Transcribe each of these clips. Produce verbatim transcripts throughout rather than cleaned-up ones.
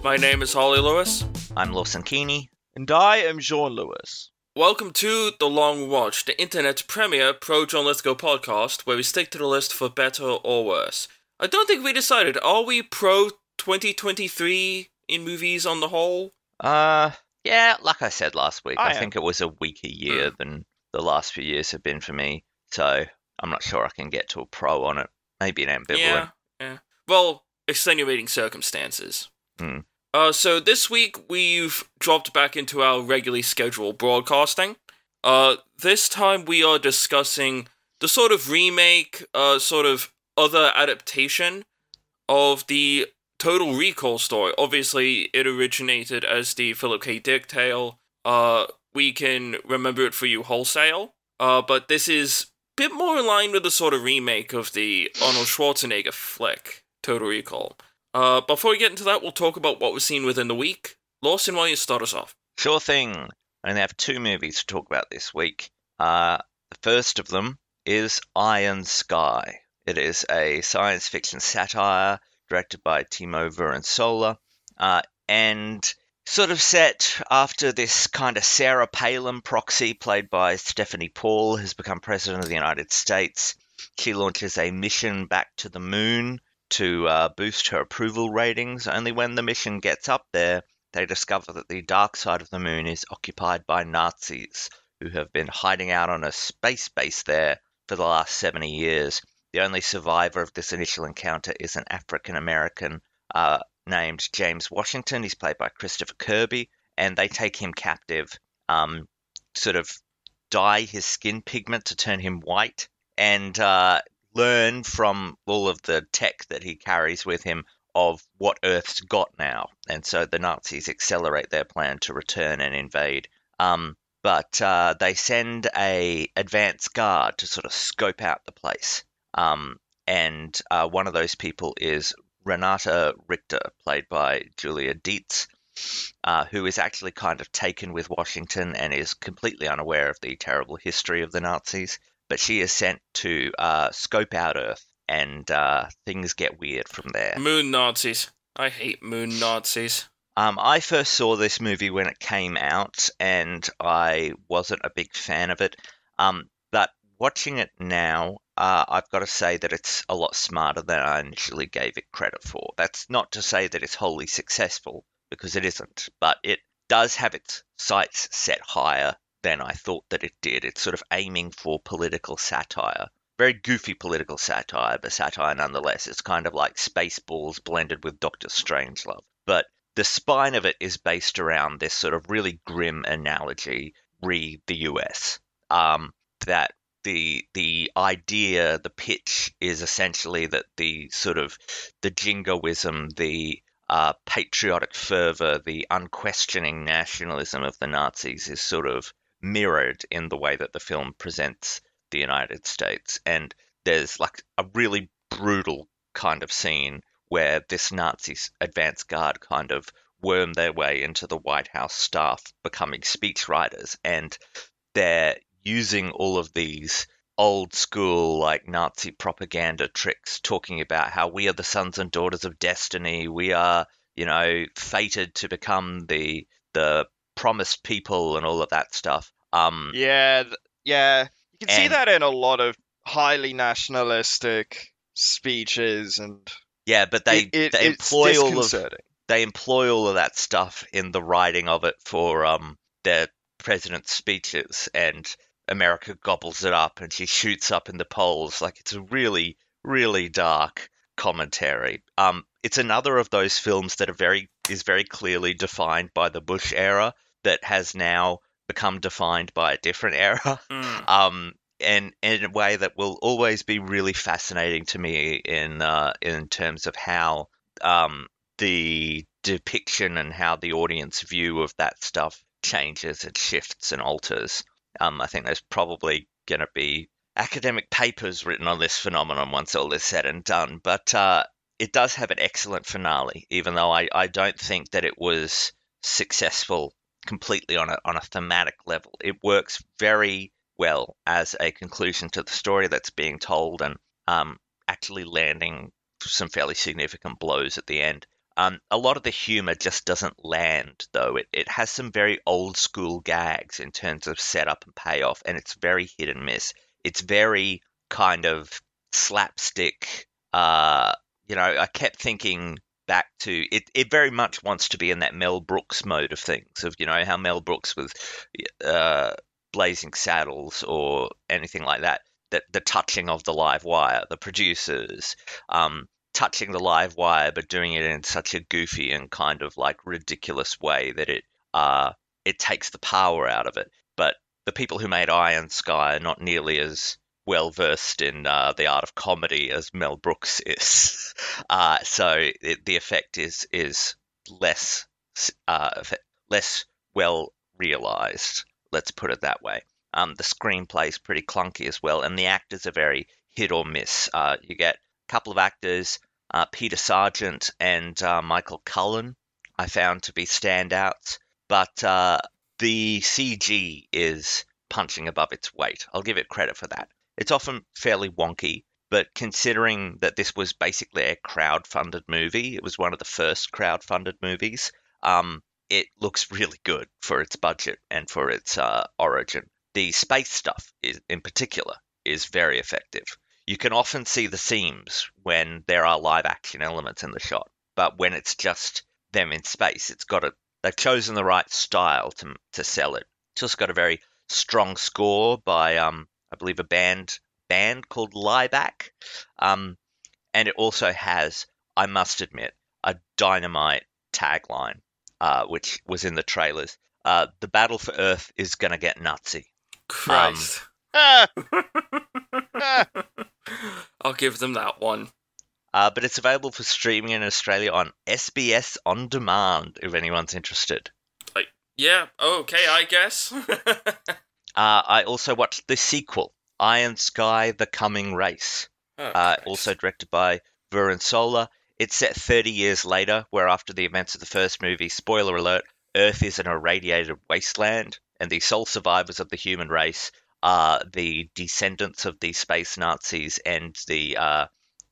My name is Holly Lewis. I'm Lawson Keeney. And I am Jean Lewis. Welcome to The Long Watch, the internet's premier pro-John Lithgow podcast, where we stick to the list for better or worse. I don't think we decided, are we pro twenty twenty-three in movies on the whole? Uh, yeah, like I said last week, I, I think it was a weaker year than the last few years have been for me, so I'm not sure I can get to a pro on it. Maybe an ambivalent. Yeah, yeah. Well, extenuating circumstances. Hmm. Uh, so this week we've dropped back into our regularly scheduled broadcasting. Uh, this time we are discussing the sort of remake, uh, sort of other adaptation of the Total Recall story. Obviously, it originated as the Philip K. Dick tale. Uh, we can remember it for you wholesale. Uh, but this is a bit more in line with the sort of remake of the Arnold Schwarzenegger flick, Total Recall. Uh, before we get into that, we'll talk about what we've seen within the week. Lawson, why don't you start us off? Sure thing. I only have two movies to talk about this week. Uh, the first of them is Iron Sky. It is a science fiction satire directed by Timo Vuorensola, uh, and sort of set after this kind of Sarah Palin proxy played by Stephanie Paul has become president of the United States. She launches a mission back to the moon to uh, boost her approval ratings. Only when the mission gets up there, they discover that the dark side of the moon is occupied by Nazis who have been hiding out on a space base there for the last seventy years. The only survivor of this initial encounter is an African-American uh, named James Washington. He's played by Christopher Kirby, and they take him captive, um, sort of dye his skin pigment to turn him white, and uh, learn from all of the tech that he carries with him of what Earth's got now. And so the Nazis accelerate their plan to return and invade. Um, but uh, they send a advance guard to sort of scope out the place. Um, and uh, one of those people is Renata Richter, played by Julia Dietz, uh, who is actually kind of taken with Washington and is completely unaware of the terrible history of the Nazis. But she is sent to uh, scope out Earth, and uh, things get weird from there. Moon Nazis. I hate moon Nazis. Um, I first saw this movie when it came out, and I wasn't a big fan of it. Um, but watching it now, uh, I've got to say that it's a lot smarter than I initially gave it credit for. That's not to say that it's wholly successful, because it isn't, but it does have its sights set higher than I thought that it did. It's sort of aiming for political satire. Very goofy political satire, but satire nonetheless. It's kind of like Spaceballs blended with Doctor Strangelove. But the spine of it is based around this sort of really grim analogy, re the U S. Um, that the the idea, the pitch is essentially that the sort of the jingoism, the uh, patriotic fervor, the unquestioning nationalism of the Nazis is sort of mirrored in the way that the film presents the United States. And there's like a really brutal kind of scene where this Nazi advance guard kind of worm their way into the White House staff, becoming speechwriters, and they're using all of these old school like Nazi propaganda tricks, talking about how we are the sons and daughters of destiny, we are, you know, fated to become the the promised people and all of that stuff. Um, Yeah, th- yeah. You can see And- that in a lot of highly nationalistic speeches, and yeah, but they it, it, they it's employ all of disconcerting. they employ all of that stuff in the writing of it for um their president's speeches, and America gobbles it up, and she shoots up in the polls. Like, it's a really, really dark commentary. Um, it's another of those films that are very is very clearly defined by the Bush era that has now become defined by a different era. Mm. Um, and, and in a way that will always be really fascinating to me in uh, in terms of how um, the depiction and how the audience view of that stuff changes and shifts and alters. Um, I think there's probably going to be academic papers written on this phenomenon once all is said and done. But uh, it does have an excellent finale, even though I, I don't think that it was successful completely on a on a thematic level. It works very well as a conclusion to the story that's being told, and um, actually landing some fairly significant blows at the end. Um, a lot of the humor just doesn't land, though. It, it has some very old school gags in terms of setup and payoff, and it's very hit and miss. It's very kind of slapstick. Uh, you know, I kept thinking back to it. It very much wants to be in that Mel Brooks mode of things, of you know how Mel Brooks with uh, Blazing Saddles or anything like that. That the touching of the live wire, the producers, um, touching the live wire, but doing it in such a goofy and kind of like ridiculous way that it uh, it takes the power out of it. But the people who made Iron Sky are not nearly as well versed in uh, the art of comedy as Mel Brooks is. Uh, so it, the effect is is less uh, less well realized. Let's put it that way. Um, the screenplay is pretty clunky as well, and the actors are very hit or miss. Uh, you get a couple of actors, uh, Peter Sargent and uh, Michael Cullen, I found to be standouts, but uh, the C G is punching above its weight. I'll give it credit for that. It's often fairly wonky, but considering that this was basically a crowd-funded movie, it was one of the first crowd-funded movies, um, it looks really good for its budget and for its uh, origin. The space stuff, is, in particular, is very effective. You can often see the seams when there are live action elements in the shot, but when it's just them in space, it's got a. They've chosen the right style to to sell it. It's also got a very strong score by, um, I believe, a band band called Lieback, um, and it also has, I must admit, a dynamite tagline, uh, which was in the trailers. Uh, the battle for Earth is gonna get nutsy. Christ. Ah! Ah! I'll give them that one. Uh, but it's available for streaming in Australia on S B S On Demand, if anyone's interested. Like, yeah, okay, I guess. uh, I also watched the sequel, Iron Sky: The Coming Race, Oh, uh, Christ. also directed by Varun Sola. It's set thirty years later, where after the events of the first movie, spoiler alert, Earth is an irradiated wasteland, and the sole survivors of the human race are the descendants of the space Nazis and the uh,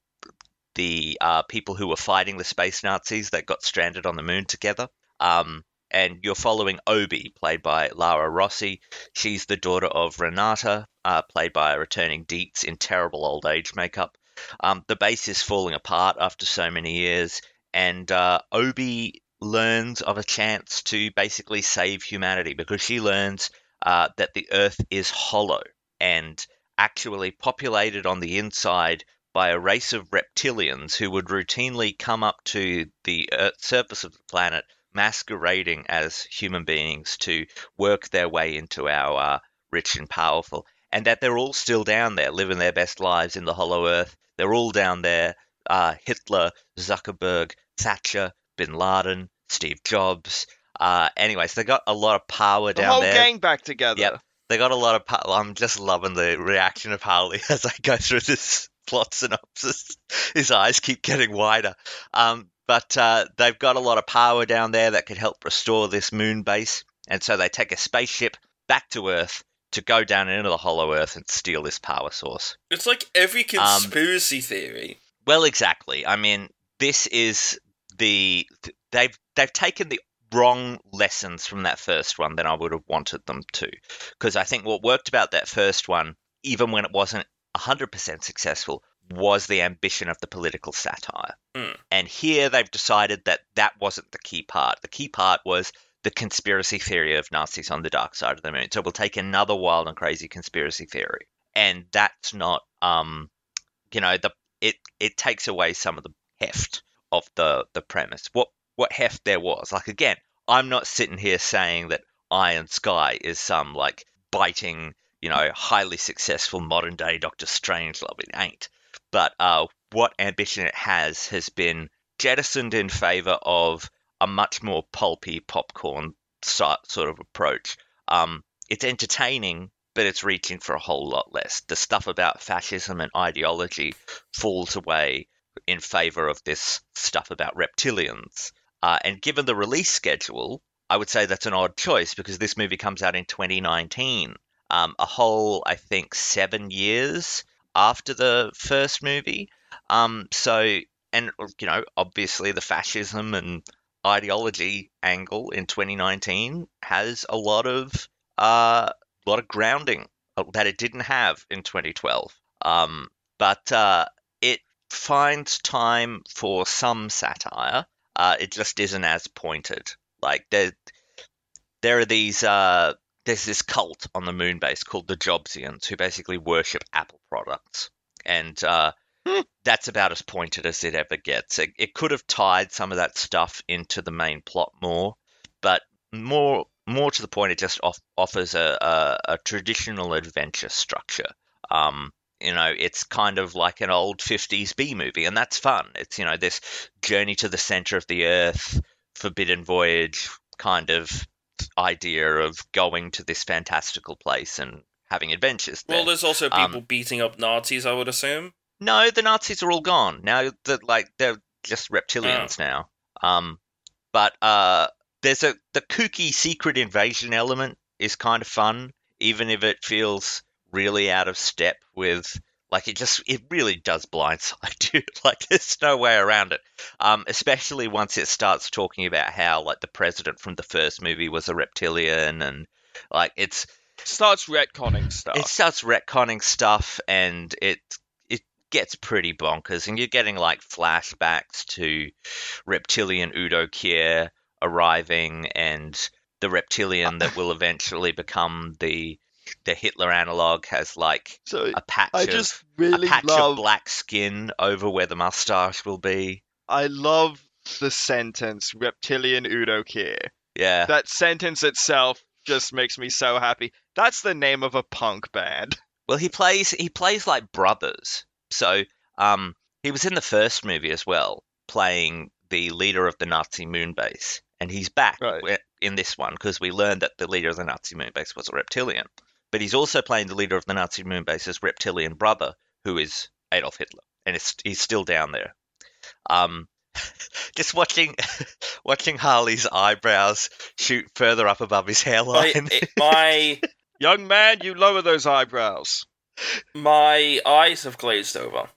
the uh, people who were fighting the space Nazis that got stranded on the moon together. Um, and you're following Obi, played by Lara Rossi. She's the daughter of Renata, uh, played by a returning Dietz in terrible old age makeup. Um, the base is falling apart after so many years, and uh, Obi learns of a chance to basically save humanity because she learns uh, that the Earth is hollow and actually populated on the inside by a race of reptilians who would routinely come up to the Earth surface of the planet masquerading as human beings to work their way into our uh, rich and powerful, and that they're all still down there living their best lives in the hollow Earth. They're all down there. Uh, Hitler, Zuckerberg, Thatcher, Bin Laden, Steve Jobs. Uh, anyways, they got a lot of power The down whole there. gang back together. Yep. They got a lot of power. I'm just loving the reaction of Harley as I go through this plot synopsis. His eyes keep getting wider. Um, but uh, they've got a lot of power down there that could help restore this moon base. And so they take a spaceship back to Earth to go down into the hollow Earth and steal this power source. It's like every Um, conspiracy theory. Well, exactly. I mean, this is the they've they've taken the wrong lessons from that first one than I would have wanted them to, because I think what worked about that first one, even when it wasn't one hundred percent successful, was the ambition of the political satire. Mm. And here they've decided that that wasn't the key part. The key part was the conspiracy theory of Nazis on the dark side of the moon. So we'll take another wild and crazy conspiracy theory, and that's not, um, you know, the it it takes away some of the heft of the the premise. What what heft there was. Like, again, I'm not sitting here saying that Iron Sky is some like biting, you know, highly successful modern day Doctor Strangelove. It ain't. But uh, what ambition it has has been jettisoned in favor of a much more pulpy popcorn sort of approach. Um, it's entertaining, but it's reaching for a whole lot less. The stuff about fascism and ideology falls away in favor of this stuff about reptilians. Uh, and given the release schedule, I would say that's an odd choice because this movie comes out in twenty nineteen, um, a whole, I think, seven years after the first movie. Um, so and you know, obviously the fascism and ideology angle in twenty nineteen has a lot of uh, lot of grounding that it didn't have in twenty twelve. Um, but uh, it finds time for some satire. Uh, it just isn't as pointed. Like there, there are these. Uh, there's this cult on the moon base called the Jobsians who basically worship Apple products, and uh, that's about as pointed as it ever gets. It, it could have tied some of that stuff into the main plot more, but more more to the point, it just off, offers a, a, a traditional adventure structure. Um, you know, it's kind of like an old fifties B movie, and that's fun. It's, you know, this journey to the center of the earth, forbidden voyage kind of idea of going to this fantastical place and having adventures there. Well, there's also people Um, beating up Nazis, I would assume. No, the Nazis are all gone now. That like they're just reptilians now. Um, but uh, there's a the kooky secret invasion element is kind of fun, even if it feels really out of step with like it just it really does blindside you. Like there's no way around it. Um, especially once it starts talking about how like the president from the first movie was a reptilian and like it's Starts retconning stuff. it starts retconning stuff and it it gets pretty bonkers and you're getting like flashbacks to reptilian Udo Kier arriving and the reptilian that will eventually become the the Hitler analog has like So a patch I of just really a patch love of black skin over where the mustache will be. I love the sentence reptilian Udo Kier. Yeah. That sentence itself just makes me so happy. That's the name of a punk band. Well, he plays he plays like brothers. So, um, he was in the first movie as well, playing the leader of the Nazi moon base, and he's back Right. wi- in this one because we learned that the leader of the Nazi moon base was a reptilian. But he's also playing the leader of the Nazi moon base's reptilian brother, who is Adolf Hitler, and it's, he's still down there. Um, just watching watching Harley's eyebrows shoot further up above his My, hairline. it- my, Young man, you lower those eyebrows. my eyes have glazed over.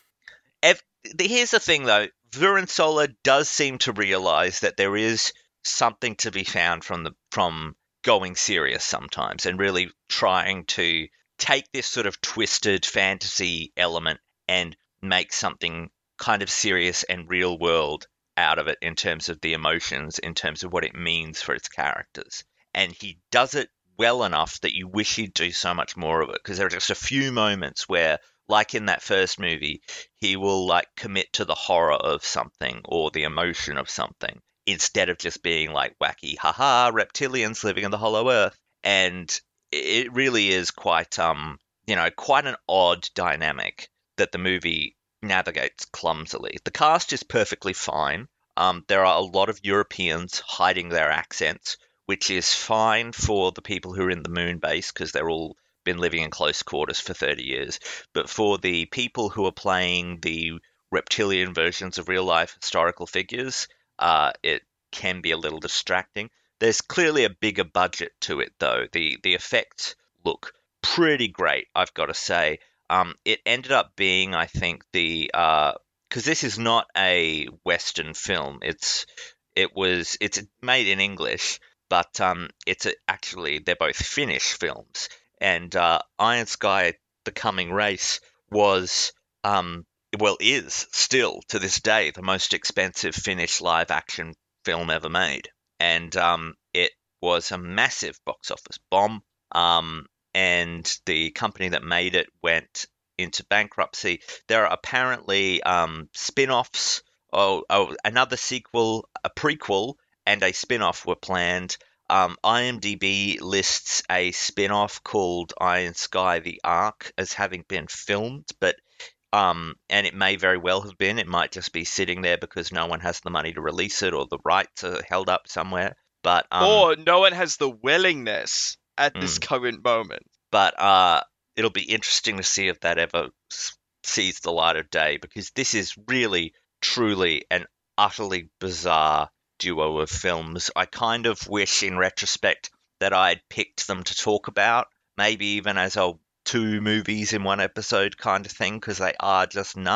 Ev- Here's the thing, though. Vurensola does seem to realize that there is something to be found from the from going serious sometimes, and really trying to take this sort of twisted fantasy element and make something kind of serious and real world out of it in terms of the emotions, in terms of what it means for its characters. And he does it well enough that you wish he'd do so much more of it, because there are just a few moments where, like in that first movie, he will like commit to the horror of something or the emotion of something instead of just being like wacky, haha, reptilians living in the hollow earth. And it really is quite, um, you know, quite an odd dynamic that the movie navigates clumsily. The cast is perfectly fine. Um, there are a lot of Europeans hiding their accents, which is fine for the people who are in the moon base because they're all been living in close quarters for thirty years. But for the people who are playing the reptilian versions of real life historical figures, uh, it can be a little distracting. There's clearly a bigger budget to it, though. The the effects look pretty great, I've got to say. Um, it ended up being, I think, the because this is not a Western film. It's it was it's made in English, but um, it's a, actually they're both Finnish films. And uh, Iron Sky: The Coming Race was um, well is still to this day the most expensive Finnish live action film ever made, and um, it was a massive box office bomb. Um, and the company that made it went into bankruptcy. There are apparently um, spin-offs. Oh, oh, another sequel, a prequel, and a spin-off were planned. Um, IMDb lists a spin-off called Iron Sky: The Ark as having been filmed, but um, and it may very well have been. It might just be sitting there because no one has the money to release it, or the rights are held up somewhere. But um, or no one has the willingness at this Mm. current moment. but uh, it'll be interesting to see if that ever s- sees the light of day, because this is really, truly an utterly bizarre duo of films. I kind of wish, in retrospect, that I had picked them to talk about, maybe even as a two movies in one episode kind of thing, because they are just nuts.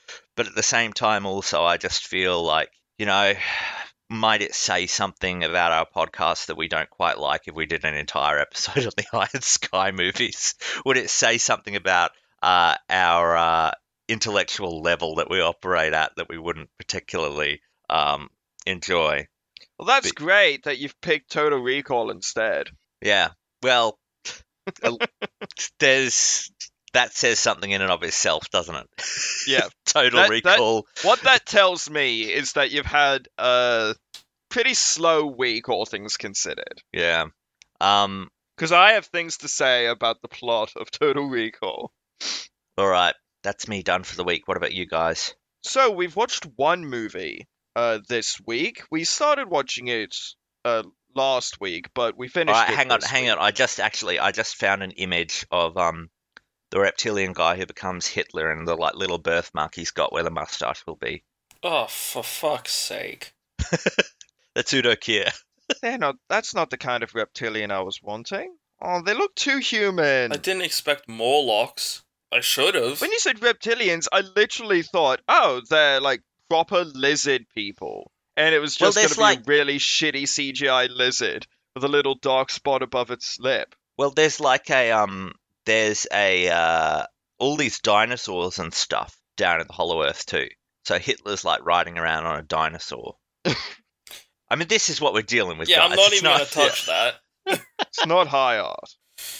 But at the same time, also, I just feel like, you know, might it say something about our podcast that we don't quite like if we did an entire episode of the Iron Sky movies? Would it say something about uh, our uh, intellectual level that we operate at that we wouldn't particularly um, enjoy? Well, that's But- great that you've picked Total Recall instead. Yeah, well, uh, there's that says something in and of itself, doesn't it? Yeah. Total That- that- Recall. What that tells me is that you've had a pretty slow week, all things considered. Yeah. Um. Because I have things to say about the plot of Total Recall. All right, that's me done for the week. What about you guys? So we've watched one movie uh, this week. We started watching it uh, last week, but we All finished right, it hang on, this hang week. on. I just actually, I just found an image of um the reptilian guy who becomes Hitler and the like little birthmark he's got where the mustache will be. Oh, for fuck's sake. The Tudor-Kier. They're not. That's not the kind of reptilian I was wanting. Oh, they look too human. I didn't expect Morlocks. I should have. When you said reptilians, I literally thought, oh, they're like proper lizard people. And it was Well, just going there's to be like- a really shitty C G I lizard with a little dark spot above its lip. Well, there's like a um, there's a uh, all these dinosaurs and stuff down in the Hollow Earth too. So Hitler's like riding around on a dinosaur. I mean, this is what we're dealing with. Yeah, I'm guys. not It's even going to touch that. It's not high art.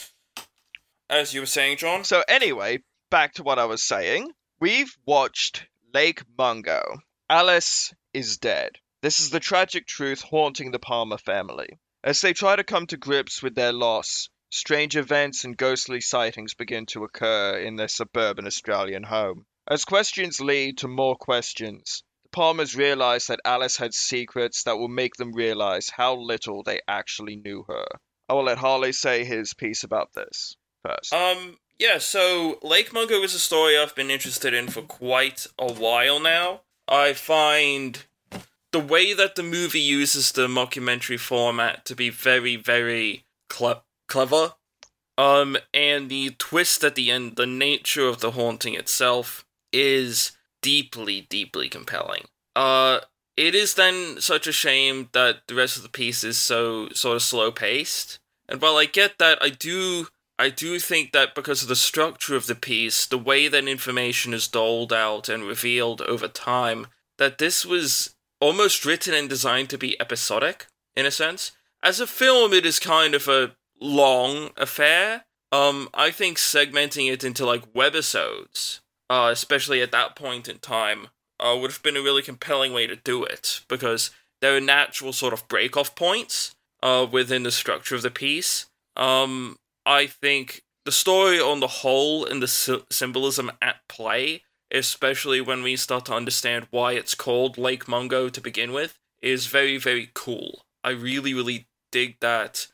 As you were saying, John? So anyway, back to what I was saying. We've watched Lake Mungo. Alice is dead. This is the tragic truth haunting the Palmer family. As they try to come to grips with their loss, strange events and ghostly sightings begin to occur in their suburban Australian home. As questions lead to more questions, the Palmers realize that Alice had secrets that will make them realize how little they actually knew her. I will let Harley say his piece about this first. Um, yeah, so Lake Mungo is a story I've been interested in for quite a while now. I find the way that the movie uses the mockumentary format to be very, very cle- clever. Um, and the twist at the end, the nature of the haunting itself, is deeply, deeply compelling. Uh, it is then such a shame that the rest of the piece is so sort of slow-paced. And while I get that, I do... I do think that because of the structure of the piece, the way that information is doled out and revealed over time, that this was almost written and designed to be episodic, in a sense. As a film, it is kind of a long affair. Um, I think segmenting it into, like, webisodes, uh, especially at that point in time, uh, would have been a really compelling way to do it, because there are natural sort of break-off points uh, within the structure of the piece. Um... I think the story on the whole and the sy- symbolism at play, especially when we start to understand why it's called Lake Mungo to begin with, is very, very cool. I really, really dig that,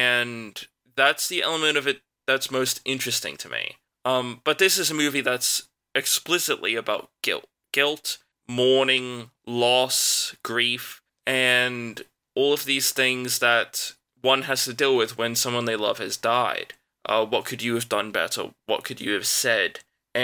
and that's the element of it that's most interesting to me. Um, but this is a movie that's explicitly about guilt. Guilt, mourning, loss, grief, and all of these things that one has to deal with when someone they love has died. Uh, what could you have done better? What could you have said?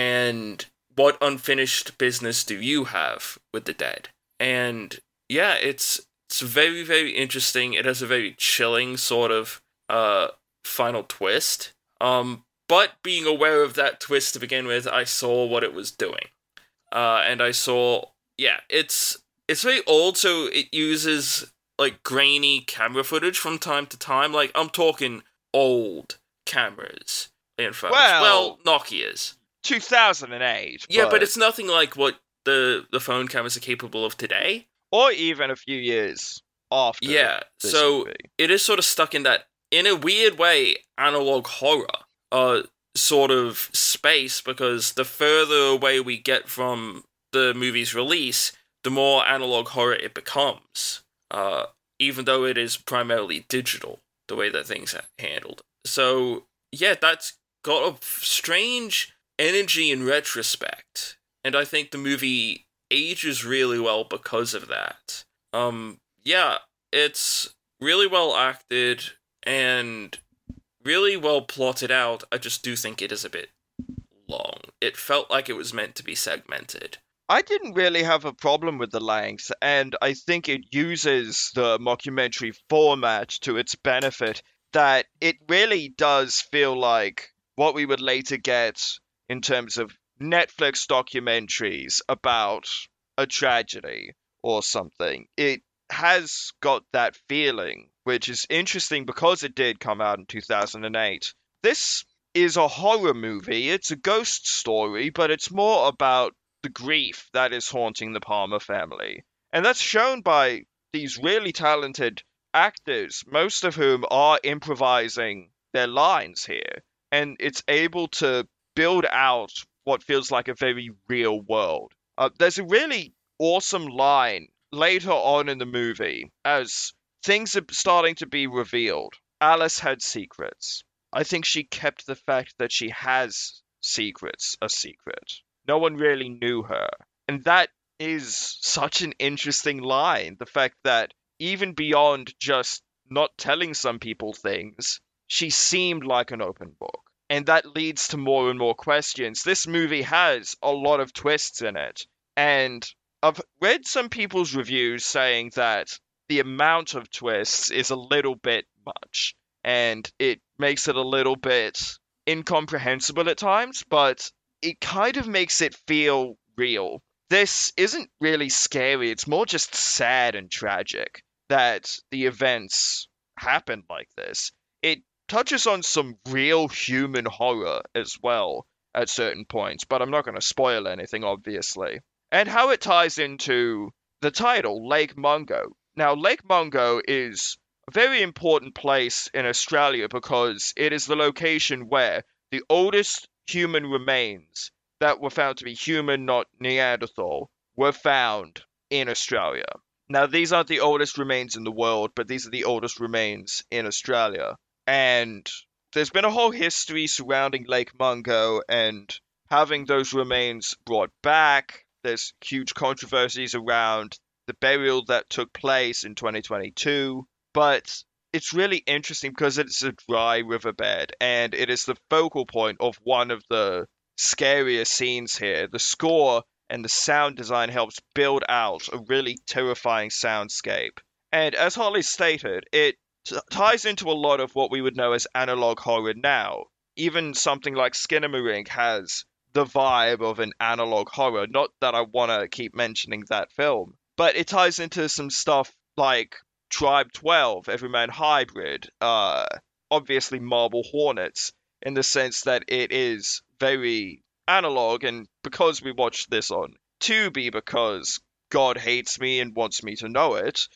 And what unfinished business do you have with the dead? And yeah, it's it's very, very interesting. It has a very chilling sort of uh, final twist. Um, but being aware of that twist to begin with, I saw what it was doing. Uh, and I saw, yeah, it's it's very old, so it uses like grainy camera footage from time to time. Like, I'm talking old cameras in phones. Well- well Nokia's. two thousand eight. Yeah, but it's nothing like what the the phone cameras are capable of today. Or even a few years after. Yeah, this so movie. it is sort of stuck in that, in a weird way, analog horror uh, sort of space, because the further away we get from the movie's release, the more analog horror it becomes. Uh, even though it is primarily digital, the way that things are handled. So, yeah, that's got a strange energy in retrospect. And I think the movie ages really well because of that. Um, yeah, it's really well acted and really well plotted out. I just do think it is a bit long. It felt like it was meant to be segmented. I didn't really have a problem with the length, and I think it uses the mockumentary format to its benefit, that it really does feel like what we would later get in terms of Netflix documentaries about a tragedy or something. It has got that feeling, which is interesting because it did come out in two thousand eight. This is a horror movie, it's a ghost story, but it's more about the grief that is haunting the Palmer family. And that's shown by these really talented actors, most of whom are improvising their lines here. And it's able to build out what feels like a very real world. Uh, there's a really awesome line later on in the movie as things are starting to be revealed. Alice had secrets. I think she kept the fact that she has secrets a secret. No one really knew her. And that is such an interesting line. The fact that even beyond just not telling some people things, she seemed like an open book. And that leads to more and more questions. This movie has a lot of twists in it. And I've read some people's reviews saying that the amount of twists is a little bit much. And it makes it a little bit incomprehensible at times, but it kind of makes it feel real. This isn't really scary, it's more just sad and tragic that the events happened like this. It touches on some real human horror as well at certain points, but I'm not going to spoil anything, obviously. And how it ties into the title, Lake Mungo. Now, Lake Mungo is a very important place in Australia because it is the location where the oldest human remains that were found to be human, not Neanderthal, were found in Australia. Now, these aren't the oldest remains in the world, but these are the oldest remains in Australia. And there's been a whole history surrounding Lake Mungo and having those remains brought back. There's huge controversies around the burial that took place in twenty twenty-two. But it's really interesting because it's a dry riverbed and it is the focal point of one of the scariest scenes here. The score and the sound design helps build out a really terrifying soundscape. And as Holly stated, it t- ties into a lot of what we would know as analog horror now. Even something like Skinamarink has the vibe of an analog horror. Not that I want to keep mentioning that film, but it ties into some stuff like Tribe twelve, Everyman Hybrid, uh, obviously Marble Hornets, in the sense that it is very analog, and because we watched this on Tubi, because God hates me and wants me to know it,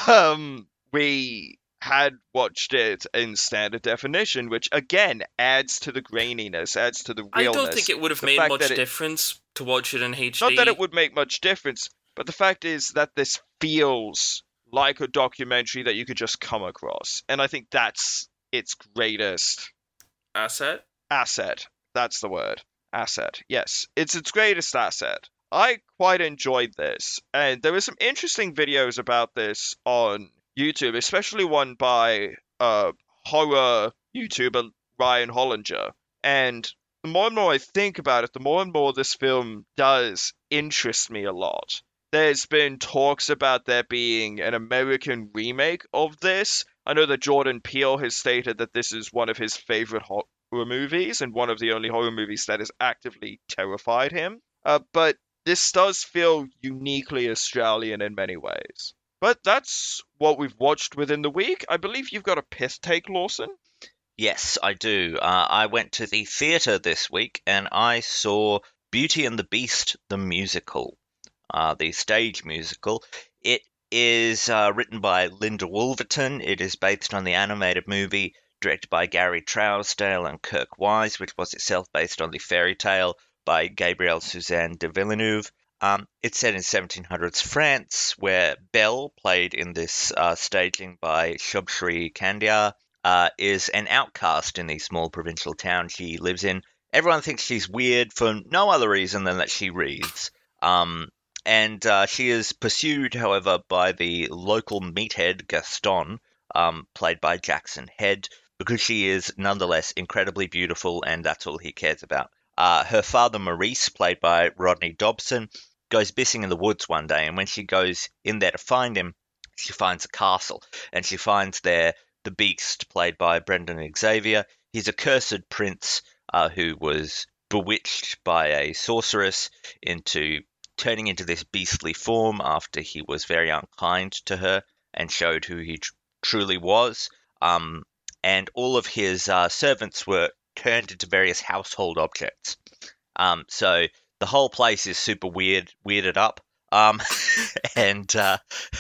um, we had watched it in standard definition, which again adds to the graininess, adds to the realness. I don't think it would have The made fact much that it- difference to watch it in H D. Not that it would make much difference, but the fact is that this feels like a documentary that you could just come across. And I think that's its greatest Asset? asset. That's the word. Asset. Yes. It's its greatest asset. I quite enjoyed this. And there were some interesting videos about this on YouTube, especially one by uh, horror YouTuber Ryan Hollinger. And the more and more I think about it, the more and more this film does interest me a lot. There's been talks about there being an American remake of this. I know that Jordan Peele has stated that this is one of his favorite horror movies and one of the only horror movies that has actively terrified him. Uh, but this does feel uniquely Australian in many ways. But that's what we've watched within the week. I believe you've got a piss take, Lawson. Yes, I do. Uh, I went to the theatre this week and I saw Beauty and the Beast, the musical. Uh, the stage musical. It is uh, written by Linda Wolverton. It is based on the animated movie directed by Gary Trousdale and Kirk Wise, which was itself based on the fairy tale by Gabrielle Suzanne de Villeneuve. Um, it's set in seventeen hundreds France, where Belle, played in this uh, staging by Shubhri Kandiar, uh, is an outcast in the small provincial town she lives in. Everyone thinks she's weird for no other reason than that she reads. Um, And uh, she is pursued, however, by the local meathead Gaston, um, played by Jackson Head, because she is nonetheless incredibly beautiful, and that's all he cares about. Uh, her father, Maurice, played by Rodney Dobson, goes missing in the woods one day, and when she goes in there to find him, she finds a castle, and she finds there the Beast, played by Brendan Xavier. He's a cursed prince uh, who was bewitched by a sorceress into turning into this beastly form after he was very unkind to her and showed who he tr- truly was. Um, and all of his uh, servants were turned into various household objects. Um, so the whole place is super weird, weirded up. Um, and uh,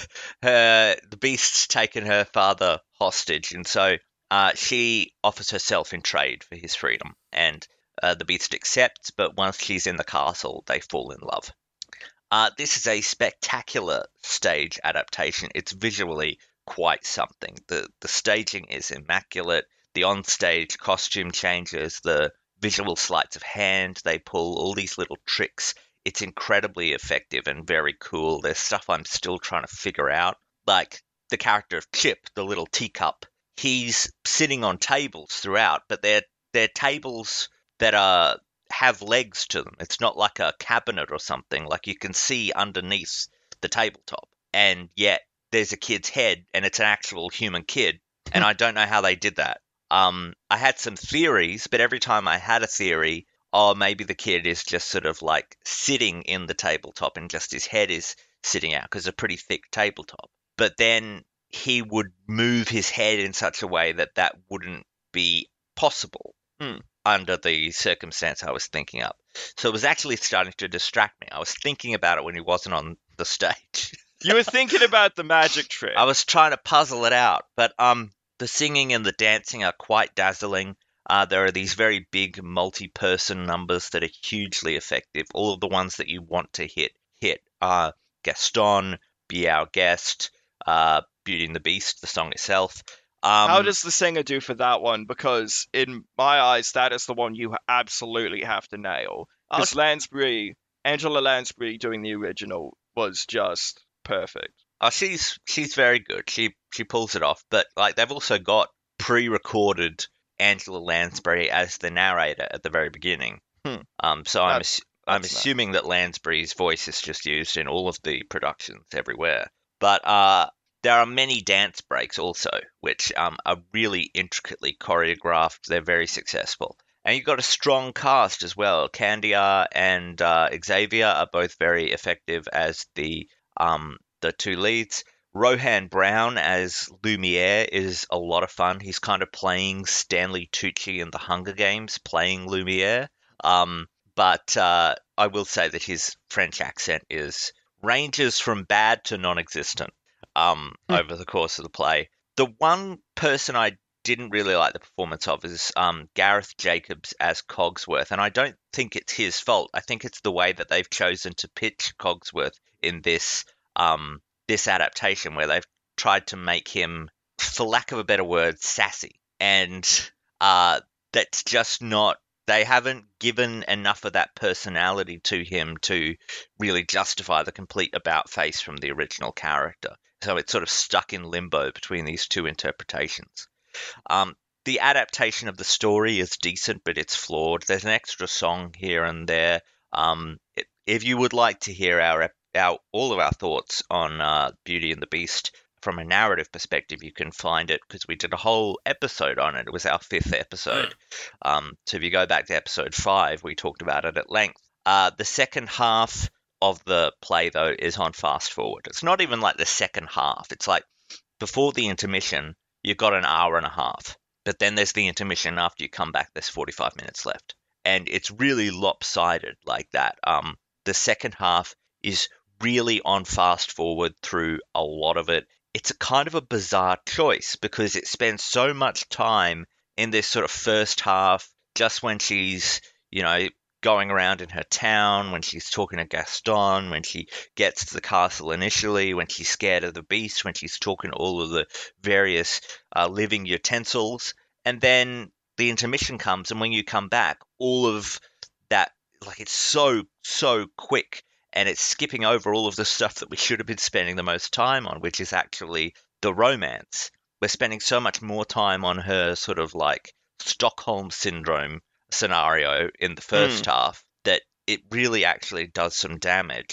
her, the Beast's taken her father hostage, and so uh, she offers herself in trade for his freedom. And uh, the Beast accepts, but once she's in the castle, they fall in love. Uh, this is a spectacular stage adaptation. It's visually quite something. The the staging is immaculate. The on-stage costume changes, the visual sleights of hand they pull, all these little tricks. It's incredibly effective and very cool. There's stuff I'm still trying to figure out. Like the character of Chip, the little teacup, he's sitting on tables throughout, but they're they're tables that are have legs to them. It's not like a cabinet or something. Like you can see underneath the tabletop, and yet there's a kid's head, and it's an actual human kid. And I don't know how they did that. Um, I had some theories, but every time I had a theory, oh, maybe the kid is just sort of like sitting in the tabletop and just his head is sitting out because it's a pretty thick tabletop. But then he would move his head in such a way that that wouldn't be possible Hmm. under the circumstance I was thinking up. So it was actually starting to distract me. I was thinking about it when he wasn't on the stage. You were thinking about the magic trick. I was trying to puzzle it out, but um, the singing and the dancing are quite dazzling. Uh, there are these very big multi-person numbers that are hugely effective. All of the ones that you want to hit hit are Gaston, Be Our Guest, uh, Beauty and the Beast, the song itself. Um, How does the singer do for that one? Because in my eyes, that is the one you absolutely have to nail. Because Lansbury, Angela Lansbury doing the original was just perfect. Oh, she's she's very good. She she pulls it off. But like they've also got pre-recorded Angela Lansbury as the narrator at the very beginning. Hmm. Um, so I'm That's- assu- I'm that's nice. assuming that Lansbury's voice is just used in all of the productions everywhere. But uh, there are many dance breaks also, which um, are really intricately choreographed. They're very successful. And you've got a strong cast as well. Candia and uh, Xavier are both very effective as the um, the two leads. Rohan Brown as Lumiere is a lot of fun. He's kind of playing Stanley Tucci in the Hunger Games, playing Lumiere. Um, but uh, I will say that his French accent is ranges from bad to non-existent um, over the course of the play. The one person I didn't really like the performance of is um, Gareth Jacobs as Cogsworth, and I don't think it's his fault. I think it's the way that they've chosen to pitch Cogsworth in this um, this adaptation, where they've tried to make him, for lack of a better word, sassy, and uh, that's just not. They haven't given enough of that personality to him to really justify the complete about face from the original character. So it's sort of stuck in limbo between these two interpretations. Um, the adaptation of the story is decent, but it's flawed. There's an extra song here and there. Um, it, if you would like to hear our, our all of our thoughts on uh, Beauty and the Beast from a narrative perspective, you can find it because we did a whole episode on it. It was our fifth episode. Um, so if you go back to episode five, we talked about it at length. Uh, the second half of the play, though, is on fast forward. It's not even like the second half. It's like before the intermission, you've got an hour and a half. But then there's the intermission. After you come back, there's forty-five minutes left. And it's really lopsided like that. Um, the second half is really on fast forward through a lot of it. It's a kind of a bizarre choice because it spends so much time in this sort of first half, just when she's, you know, going around in her town, when she's talking to Gaston, when she gets to the castle initially, when she's scared of the beast, when she's talking to all of the various uh, living utensils. And then the intermission comes, and when you come back, all of that, like, it's so, so quick. And it's skipping over all of the stuff that we should have been spending the most time on, which is actually the romance. We're spending so much more time on her sort of like Stockholm Syndrome scenario in the first half that it really actually does some damage.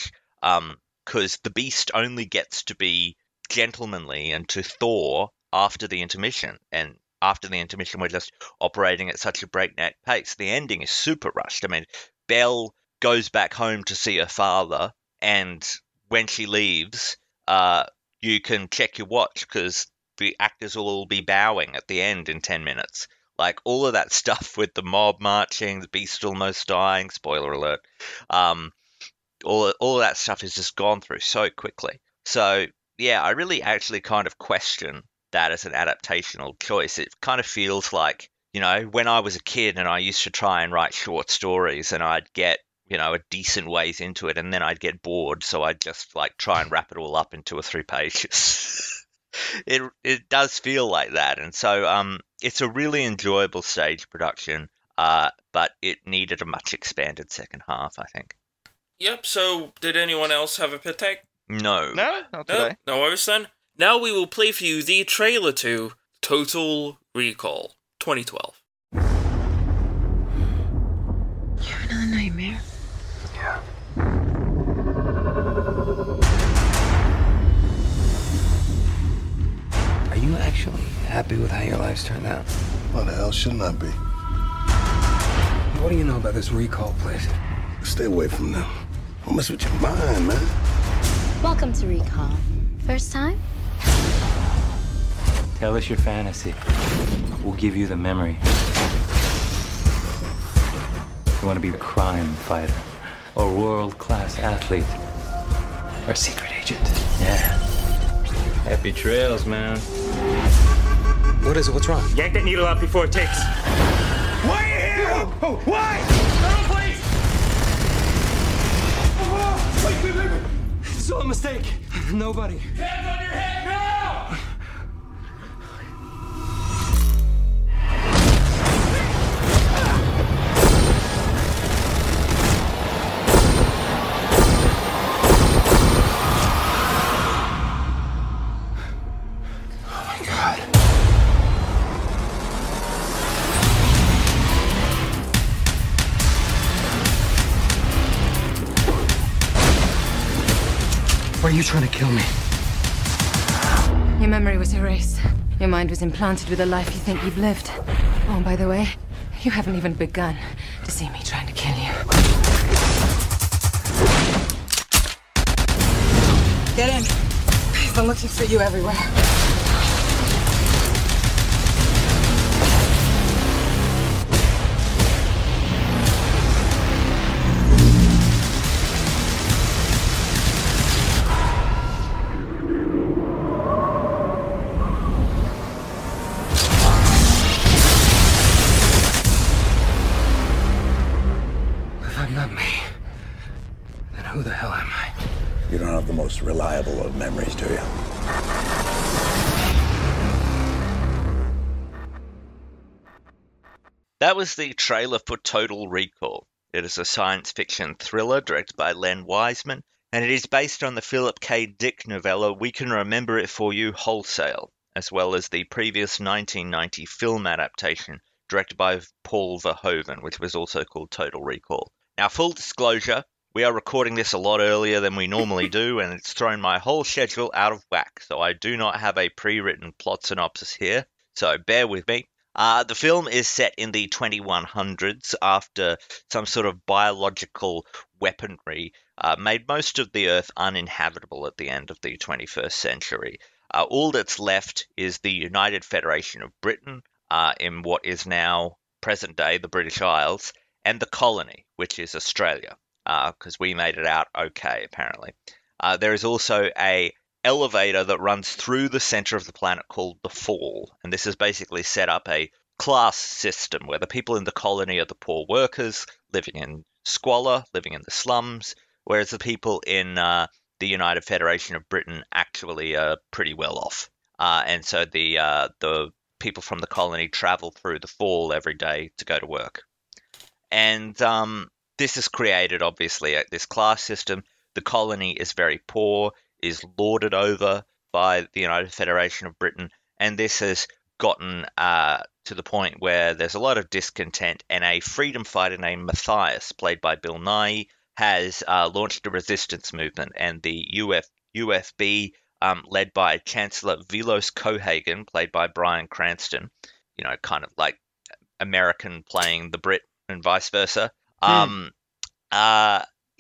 Um, because the Beast only gets to be gentlemanly and to Thor after the intermission, and after the intermission, we're just operating at such a breakneck pace. The ending is super rushed. I mean, Belle goes back home to see her father, and when she leaves, uh, you can check your watch because the actors will all be bowing at the end in ten minutes. Like, all of that stuff with the mob marching, the Beast almost dying, spoiler alert, um, all, all of that stuff is just gone through so quickly. So, yeah, I really actually kind of question that as an adaptational choice. It kind of feels like, you know, when I was a kid and I used to try and write short stories and I'd get, you know, a decent ways into it and then I'd get bored, so I'd just like try and wrap it all up in two or three pages. it it does feel like that, and so um, it's a really enjoyable stage production, uh, but it needed a much expanded second half, I think. Yep, so did anyone else have a pit take? No. No, not No, today. no worries then. Now we will play for you the trailer to Total Recall twenty twelve. You have another nightmare? Yeah. Are you actually happy with how your life's turned out? Why the hell shouldn't I be? What do you know about this recall place? Stay away from them. Don't mess with your mind, man. Welcome to Recall. First time? Tell us your fantasy. We'll give you the memory. You want to be a crime fighter, or world-class athlete, or a secret agent? Yeah. Happy trails, man. What is it? What's wrong? Yank that needle out before it takes. Why are you here? Oh, oh, why? No, please! Oh, wait, wait, wait, wait. It's all a mistake. Nobody. Hands on your head now! Oh my God. Why are you trying to kill me? Your memory was erased. Your mind was implanted with a life you think you've lived. Oh, by the way, you haven't even begun to see me trying to kill you. Get in. I've been looking for you everywhere. If I'm not me, then who the hell am I? You don't have the most reliable of memories, do you? That was the trailer for Total Recall. It is a science fiction thriller directed by Len Wiseman, and it is based on the Philip K. Dick novella We Can Remember It For You Wholesale, as well as the previous nineteen ninety film adaptation directed by Paul Verhoeven, which was also called Total Recall. Now, full disclosure, we are recording this a lot earlier than we normally do, and it's thrown my whole schedule out of whack, so I do not have a pre-written plot synopsis here, so bear with me. Uh, the film is set in the twenty-one hundreds after some sort of biological weaponry uh, made most of the Earth uninhabitable at the end of the twenty-first century. Uh, all that's left is the United Federation of Britain, uh, in what is now present day the British Isles, and the colony, which is Australia, because uh, we made it out okay, apparently. Uh, there is also a elevator that runs through the center of the planet called the Fall, and this has basically set up a class system where the people in the colony are the poor workers living in squalor, living in the slums, whereas the people in uh, the United Federation of Britain actually are pretty well off. Uh, and so the uh, the people from the colony travel through the Fall every day to go to work. And um, this has created, obviously, this class system. The colony is very poor, is lorded over by the United Federation of Britain, and this has gotten uh, to the point where there's a lot of discontent, and a freedom fighter named Matthias, played by Bill Nighy, has uh, launched a resistance movement, and the U F, U F B, um, led by Chancellor Vilos Cohagen, played by Bryan Cranston, you know, kind of like American playing the Brit and vice versa. Hmm. Um, uh,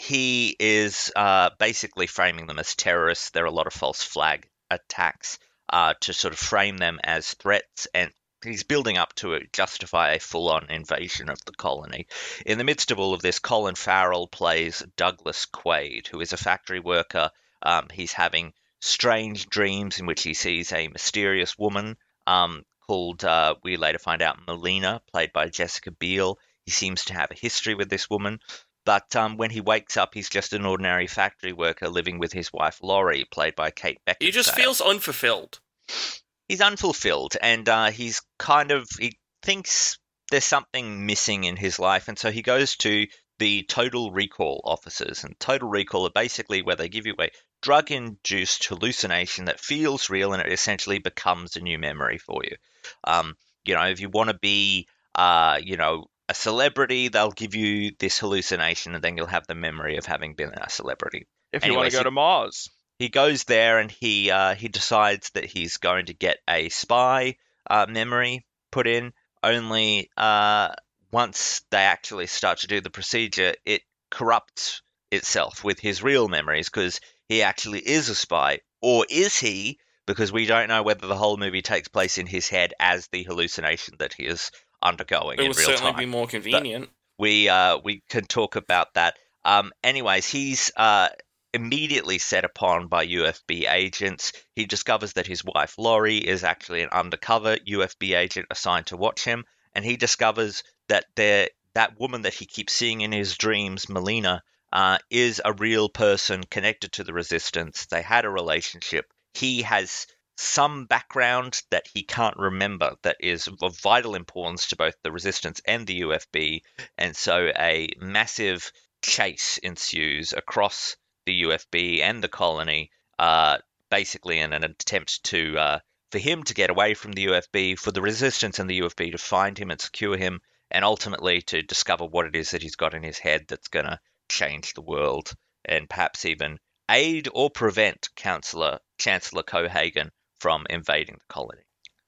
he is uh, basically framing them as terrorists. There are a lot of false flag attacks uh, to sort of frame them as threats, and he's building up to it, justify a full-on invasion of the colony. In the midst of all of this, Colin Farrell plays Douglas Quaid, who is a factory worker. Um, he's having strange dreams in which he sees a mysterious woman um, called, uh, we later find out, Melina, played by Jessica Biel. He seems to have a history with this woman. But um, when he wakes up, he's just an ordinary factory worker living with his wife, Laurie, played by Kate Beckinsale. He just feels unfulfilled. He's unfulfilled, and uh, he's kind of, he thinks there's something missing in his life, and so he goes to the Total Recall officers. And Total Recall are basically where they give you a drug-induced hallucination that feels real, and it essentially becomes a new memory for you. Um, you know, if you want to be, uh, you know, a celebrity, they'll give you this hallucination, and then you'll have the memory of having been a celebrity. If you want Anyways, to go he- to Mars. He goes there and he uh, he decides that he's going to get a spy uh, memory put in. Only uh, once they actually start to do the procedure, it corrupts itself with his real memories, because he actually is a spy. Or is he? Because we don't know whether the whole movie takes place in his head as the hallucination that he is undergoing It in would real certainly time. be more convenient. We uh, we can talk about that. Um, anyways, he's uh, immediately set upon by U F B agents. He discovers that his wife Laurie is actually an undercover U F B agent assigned to watch him, and he discovers that there that woman that he keeps seeing in his dreams, Melina, uh, is a real person connected to the resistance. They had a relationship. He has some background that he can't remember that is of vital importance to both the resistance and the U F B, and so a massive chase ensues across the U F B and the colony, uh, basically in an attempt to uh, for him to get away from the U F B, for the resistance and the U F B to find him and secure him, and ultimately to discover what it is that he's got in his head that's going to change the world, and perhaps even aid or prevent Chancellor Chancellor Cohagen from invading the colony.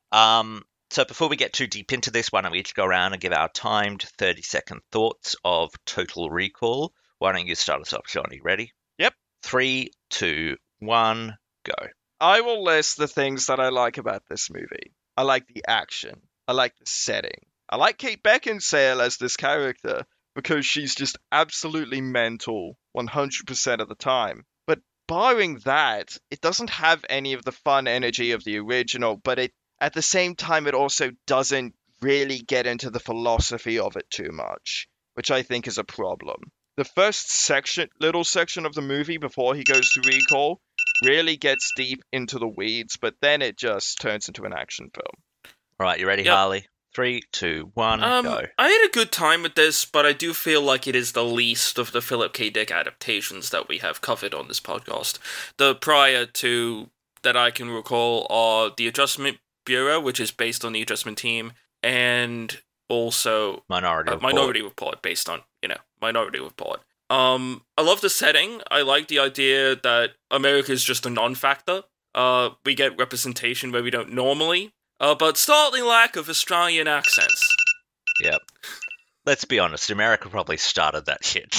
Um, so before we get too deep into this, why don't we each go around and give our timed thirty-second thoughts of Total Recall. Why don't you start us off, Johnny? Ready? Yep. Three, two, one, go. I will list the things that I like about this movie. I like the action. I like the setting. I like Kate Beckinsale as this character because she's just absolutely mental one hundred percent of the time. But barring that, it doesn't have any of the fun energy of the original, but it at the same time, it also doesn't really get into the philosophy of it too much, which I think is a problem. The first section, little section of the movie before he goes to recall really gets deep into the weeds, but then it just turns into an action film. All right, you ready, Yep. Harley? Three, two, one, Um, go. I had a good time with this, but I do feel like it is the least of the Philip K. Dick adaptations that we have covered on this podcast. The prior to that I can recall are The Adjustment Bureau, which is based on The Adjustment Team, and also Minority uh, Report. Minority Report, based on, you know, Minority Report. Um, I love the setting. I like the idea that America is just a non-factor. Uh, we get representation where we don't normally. Uh, but startling lack of Australian accents. Yep. Let's be honest, America probably started that shit.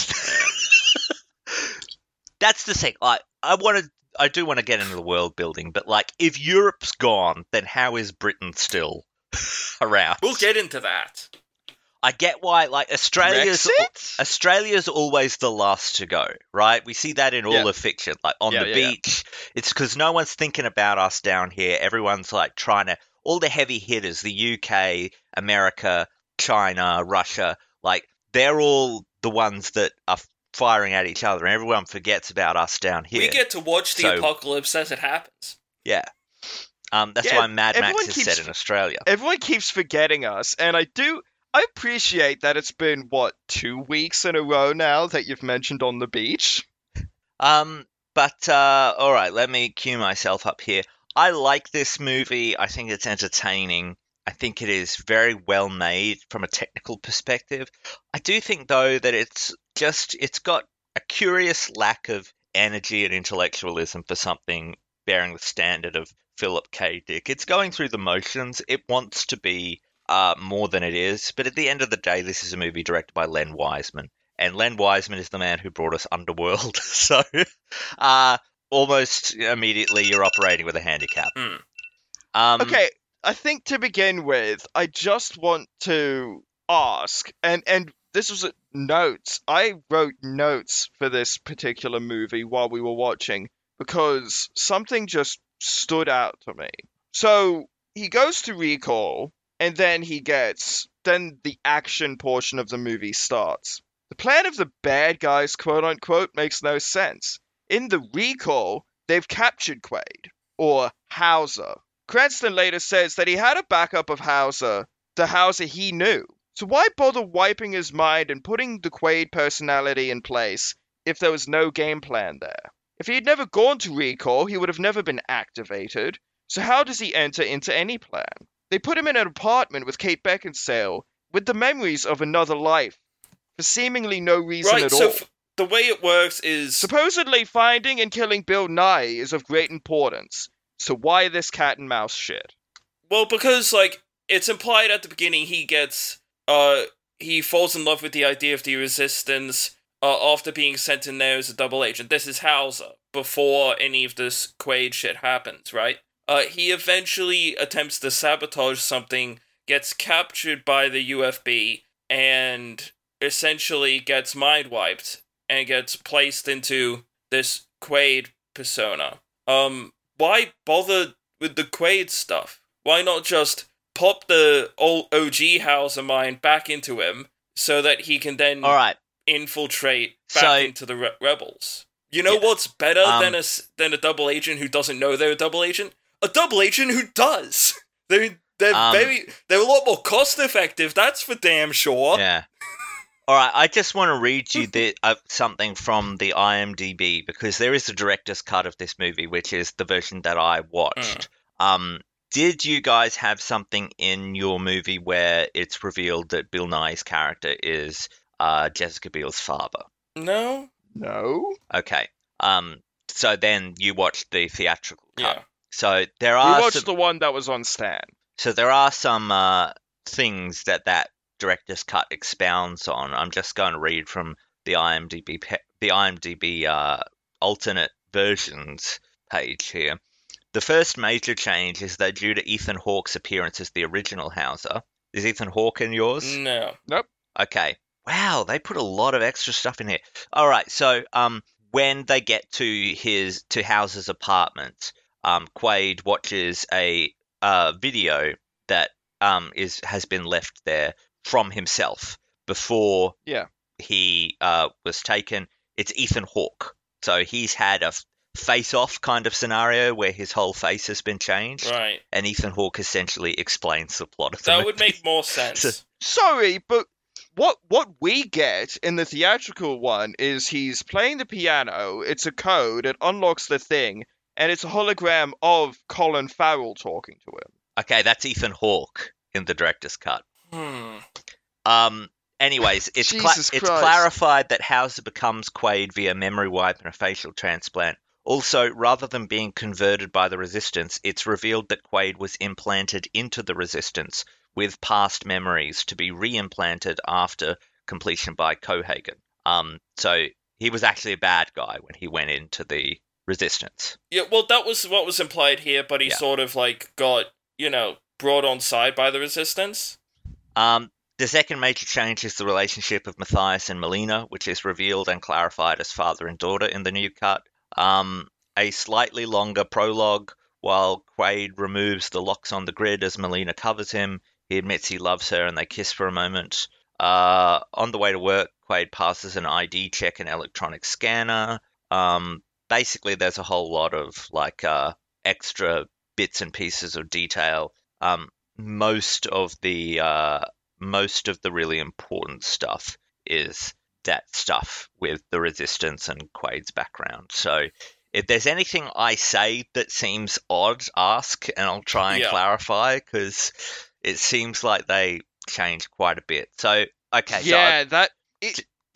That's the thing. I I want to. I do want to get into the world building, but like, if Europe's gone, then how is Britain still around? We'll get into that. I get why, like, Australia's Brexit? Australia's always the last to go, right? We see that in all Yeah. of fiction, like on Yeah, the yeah, yeah. beach. It's because no one's thinking about us down here. Everyone's like trying to. All the heavy hitters, the U K, America, China, Russia, like they're all the ones that are firing at each other, and everyone forgets about us down here. We get to watch the So- apocalypse as it happens. Yeah. Um, that's Yeah, why Mad Max everyone is keeps- set in Australia. Everyone keeps forgetting us, and I do. I appreciate that it's been, what, two weeks in a row now that you've mentioned On the Beach? Um, but uh, all right, let me cue myself up here. I like this movie. I think it's entertaining. I think it is very well made from a technical perspective. I do think though that it's just it's got a curious lack of energy and intellectualism for something bearing the standard of Philip K. Dick. It's going through the motions. It wants to be uh, more than it is, but at the end of the day, this is a movie directed by Len Wiseman, and Len Wiseman is the man who brought us Underworld. So, uh, almost immediately, you're operating with a handicap. Mm. Um, Okay, I think to begin with, I just want to ask, and and this was notes. I wrote notes for this particular movie while we were watching because something just stood out to me. So he goes to recall, and then he gets, then the action portion of the movie starts. The plan of the bad guys, quote unquote, makes no sense. In the recall, they've captured Quaid, or Hauser. Cranston later says that he had a backup of Hauser, the Hauser he knew. So why bother wiping his mind and putting the Quaid personality in place if there was no game plan there? If he had never gone to recall, he would have never been activated. So how does he enter into any plan? They put him in an apartment with Kate Beckinsale, with the memories of another life, for seemingly no reason Right, at so all. f- the way it works is... Supposedly finding and killing Bill Nye is of great importance. So why this cat and mouse shit? Well, because, like, it's implied at the beginning he gets... Uh, he falls in love with the idea of the Resistance uh, after being sent in there as a double agent. This is Hauser, before any of this Quaid shit happens, right? Uh, he eventually attempts to sabotage something, gets captured by the U F B, and essentially gets mind-wiped, and gets placed into this Quaid persona. Um, why bother with the Quaid stuff? Why not just pop the old O G Hauser mind back into him so that he can then all right. infiltrate back So- into the re- rebels? You know Yeah. what's better Um, than a s- than a double agent who doesn't know they're a double agent? A double agent who does. They're they're Um, very they're a lot more cost effective. That's for damn sure. Yeah. All right, I just want to read you the, uh, something from the I M D B because there is a director's cut of this movie, which is the version that I watched. Um, did you guys have something in your movie where it's revealed that Bill Nye's character is uh, Jessica Biel's father? No. No? Okay. Um, so then you watched the theatrical cut. Yeah. So there We are watched some, the one that was on Stan. so there are some uh, things that that director's cut expounds on. I'm just going to read from the I M D B pe- the I M D B uh, alternate versions page here. The first major change is that due to Ethan Hawke's appearance as the original Hauser. Is Ethan Hawke in yours? No. Okay. Wow, they put a lot of extra stuff in here. All right, so um, when they get to his to Hauser's apartment, um, Quaid watches a uh, video that um is has been left there from himself before Yeah. he uh was taken. It's Ethan Hawke, so he's had a face-off kind of scenario where his whole face has been changed, Right. and Ethan Hawke essentially explains the plot of the That would movie. make more sense. So- Sorry, but what what we get in the theatrical one is he's playing the piano, it's a code, it unlocks the thing, and it's a hologram of Colin Farrell talking to him. Okay, that's Ethan Hawke in the director's cut. Hmm. Um. Anyways, it's cla- Jesus it's Christ. clarified that Hauser becomes Quaid via memory wipe and a facial transplant. Also, rather than being converted by the Resistance, it's revealed that Quaid was implanted into the Resistance with past memories to be re-implanted after completion by Cohagen. Um. So he was actually a bad guy when he went into the Resistance. Yeah, well, that was what was implied here, but he Yeah. sort of, like, got, you know, brought on side by the Resistance. Um. The second major change is the relationship of Matthias and Melina, which is revealed and clarified as father and daughter in the new cut. Um, a slightly longer prologue, while Quaid removes the locks on the grid as Melina covers him. He admits he loves her and they kiss for a moment. Uh, on the way to work, Quaid passes an I D check and electronic scanner. Um, basically, there's a whole lot of like uh, extra bits and pieces of detail. Um, most of the uh, most of the really important stuff is that stuff with the Resistance and Quaid's background. So if there's anything I say that seems odd, ask and I'll try and Yeah. clarify, because it seems like they changed quite a bit. So, okay. so yeah, that it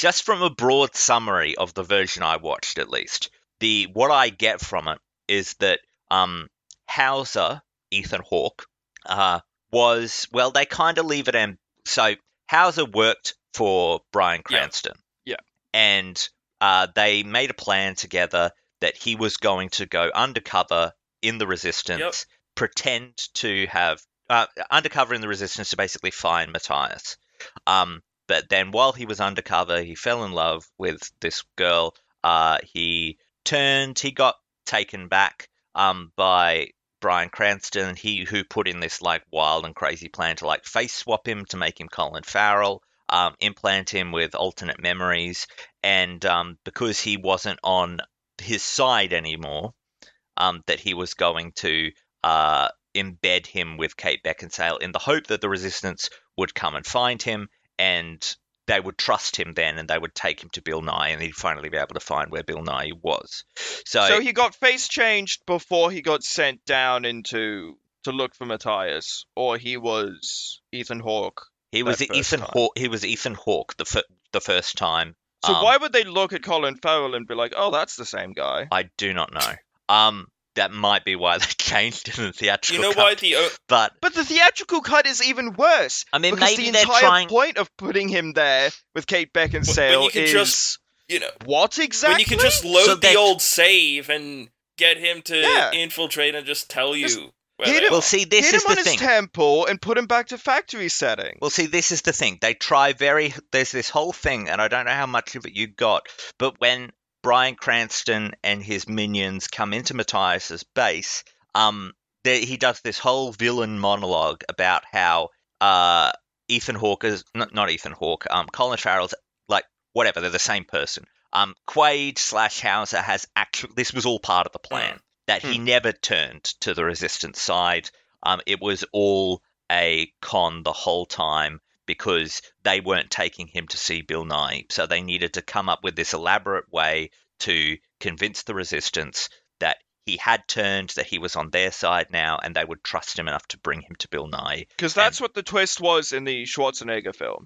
just from a broad summary of the version I watched, at least, the what I get from it is that um, Hauser, Ethan Hawke, uh, was, well, they kind of leave it in. So Hauser worked for Bryan Cranston. Yeah. And uh, they made a plan together that he was going to go undercover in the Resistance, Yep. pretend to have uh, undercover in the Resistance to basically find Matthias. Um, but then while he was undercover, he fell in love with this girl. Uh, he turned, he got taken back um, by Bryan Cranston, he who put in this like wild and crazy plan to like face swap him to make him Colin Farrell, um, implant him with alternate memories, and um, because he wasn't on his side anymore, um, that he was going to uh, embed him with Kate Beckinsale in the hope that the Resistance would come and find him, and they would trust him then, and they would take him to Bill Nye, and he'd finally be able to find where Bill Nye was. So, So he got face changed before he got sent down into to look for Matthias, or he was Ethan Hawke. he was that first Ethan time. Hawke. He was Ethan Hawke the fir- the first time. So Um, why would they look at Colin Farrell and be like, "Oh, that's the same guy"? I do not know. Um, that might be why they changed it in the theatrical. You know cut. why the o- But But the theatrical cut is even worse. I mean, because maybe the they're entire trying. point of putting him there with Kate Beckinsale when you can is just you know what exactly? when you can just load So the that- old save and get him to Yeah. infiltrate and just tell you. Just where hit they him- Well, are. see, this hit is him on the his thing. temple and put him back to factory setting. Well, see, this is the thing. They try very. There's this whole thing, and I don't know how much of it you got, but when Bryan Cranston and his minions come into Matthias's base, um, there, he does this whole villain monologue about how uh, Ethan Hawke is not, not Ethan Hawke. Um, Colin Farrell's like whatever. They're the same person. Um, Quaid slash Hauser has actually. This was all part of the plan. That he never turned to the Resistance side. Um, it was all a con the whole time because they weren't taking him to see Bill Nye. So they needed to come up with this elaborate way to convince the Resistance that he had turned, that he was on their side now, and they would trust him enough to bring him to Bill Nye. Because that's what the twist was in the Schwarzenegger film.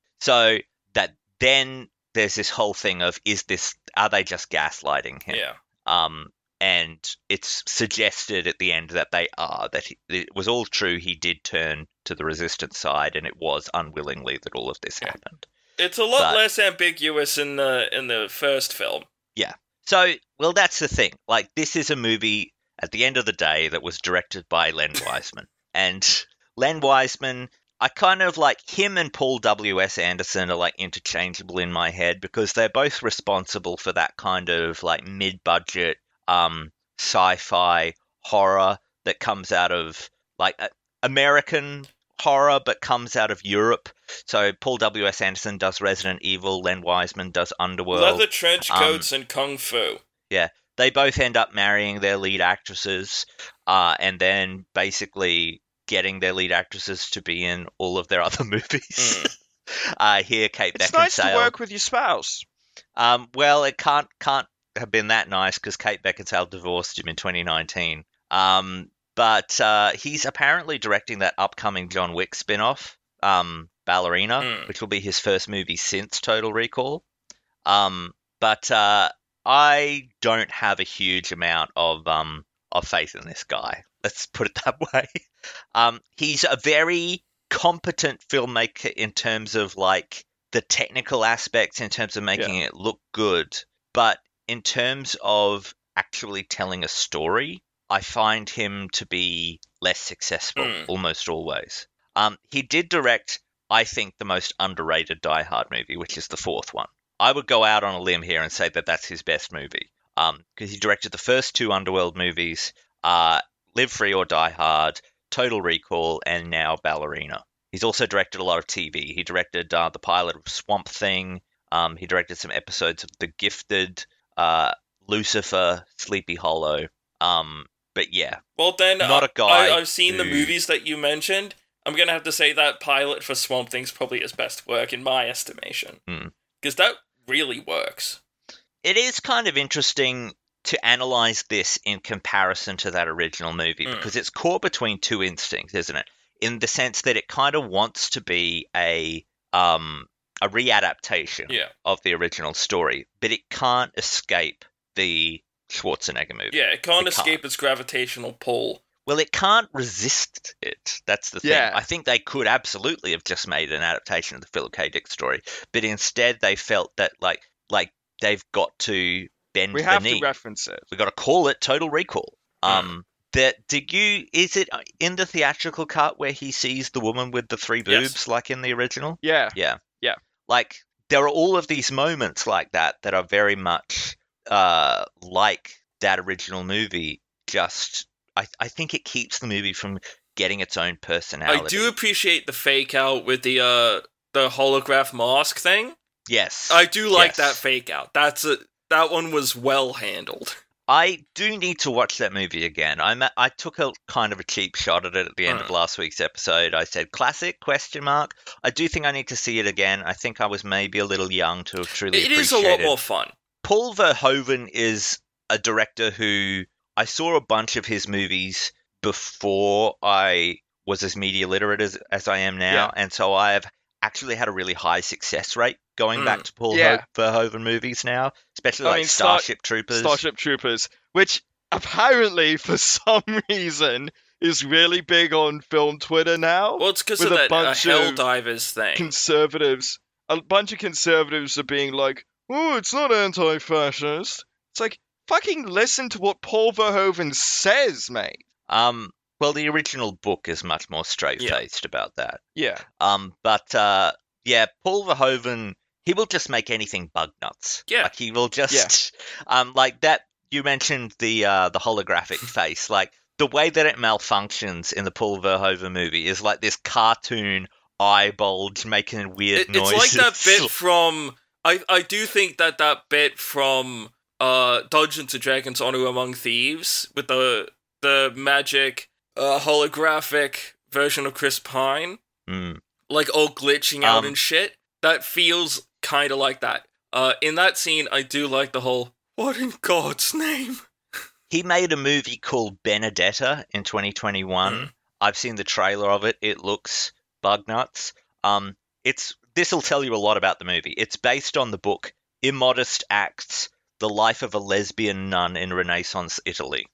So that then there's this whole thing of, is this, are they just gaslighting him? Yeah. Um, and it's suggested at the end that they are, that he, it was all true. He did turn to the Resistance side, and it was unwillingly that all of this happened. It's a lot But- less ambiguous in the in the first film. So, well, that's the thing. Like, this is a movie, at the end of the day, that was directed by Len Wiseman. And Len Wiseman, I kind of like him and Paul W S. Anderson are like interchangeable in my head because they're both responsible for that kind of like mid-budget um, sci-fi horror that comes out of like uh, American horror but comes out of Europe. So Paul W S. Anderson does Resident Evil, Len Wiseman does Underworld. Leather trench um, coats and kung fu. They both end up marrying their lead actresses, uh, and then basically getting their lead actresses to be in all of their other movies. uh, here, Kate It's Beckinsale. nice to work with your spouse. Um, well, it can't can't have been that nice because Kate Beckinsale divorced him in twenty nineteen. Um, but uh, he's apparently directing that upcoming John Wick spin-off, um, Ballerina, Mm. which will be his first movie since Total Recall. Um, but uh, I don't have a huge amount of um of faith in this guy. Let's put it that way. Um, he's a very competent filmmaker in terms of like the technical aspects, in terms of making it look good, but in terms of actually telling a story, I find him to be less successful Mm. almost always. Um, he did direct, I think, the most underrated Die Hard movie, which is the fourth one. I would go out on a limb here and say that that's his best movie, um, because he directed the first two Underworld movies, uh, Live Free or Die Hard, Total Recall, and now Ballerina. He's also directed a lot of T V. He directed uh, the pilot of Swamp Thing. Um, he directed some episodes of The Gifted, uh, Lucifer, Sleepy Hollow. Um, but yeah, Well, then, Not uh, a guy I, I've seen the who- movies that you mentioned. I'm gonna have to say that pilot for Swamp Thing's probably his best work in my estimation, Hmm. because that really works. it is kind of interesting to analyze this in comparison to that original movie Mm. because it's caught between two instincts, isn't it? In the sense that it kind of wants to be a um a readaptation Yeah. of the original story, but it can't escape the Schwarzenegger movie. Yeah, it can't It escape can't. its gravitational pull. Well, it can't resist it. That's the thing. Yeah. I think they could absolutely have just made an adaptation of the Philip K. Dick story, but instead they felt that like like they've got to bend We the have knee. to reference it. We got to call it Total Recall. Um, that did you? Is it in the theatrical cut where he sees the woman with the three Yes. boobs like in the original? Yeah. Yeah. Yeah. Like there are all of these moments like that that are very much uh like that original movie. Just I I think it keeps the movie from getting its own personality. I do appreciate the fake out with the uh the holograph mask thing. Yes. I do like Yes. that fake out. That's a that one was well handled. I do need to watch that movie again. I am I took a kind of a cheap shot at it at the end of Mm. last week's episode. I said classic question mark. I do think I need to see it again. I think I was maybe a little young to have truly It is a appreciated lot more fun. Paul Verhoeven is a director who I saw a bunch of his movies before I was as media literate as, as I am now, Yeah. and so I have actually had a really high success rate going Mm. back to Paul Yeah. Ho- Verhoeven movies now, especially I like mean, Star- Starship Troopers. Starship Troopers, which apparently for some reason is really big on film Twitter now. Well, it's because With of a that uh, bunch of Helldivers thing. Conservatives, a bunch of conservatives are being like, "Oh, it's not anti-fascist." It's like, fucking listen to what Paul Verhoeven says, mate. Um, well, the original book is much more straight-faced about that. Yeah. Um, but uh, yeah, Paul Verhoeven, he will just make anything bug nuts. Yeah. Like he will just, um, like that. You mentioned the uh, the holographic face, like the way that it malfunctions in the Paul Verhoeven movie is like this cartoon eye bulge making weird It, it's noises. like that bit from. I I do think that that bit from uh Dungeons and Dragons: Honor Among Thieves with the the magic uh, holographic version of Chris Pine, Mm. like all glitching out Um, and shit. That feels kind of like that. Uh, in that scene, I do like the whole "What in God's name?" He made a movie called Benedetta in twenty twenty-one. Mm. I've seen the trailer of it. It looks bug nuts. Um, it's this will tell you a lot about the movie. It's based on the book Immodest Acts: The Life of a Lesbian Nun in Renaissance Italy.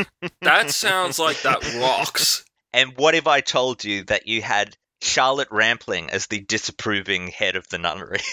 That sounds like that rocks. And what if I told you that you had Charlotte Rampling as the disapproving head of the nunnery?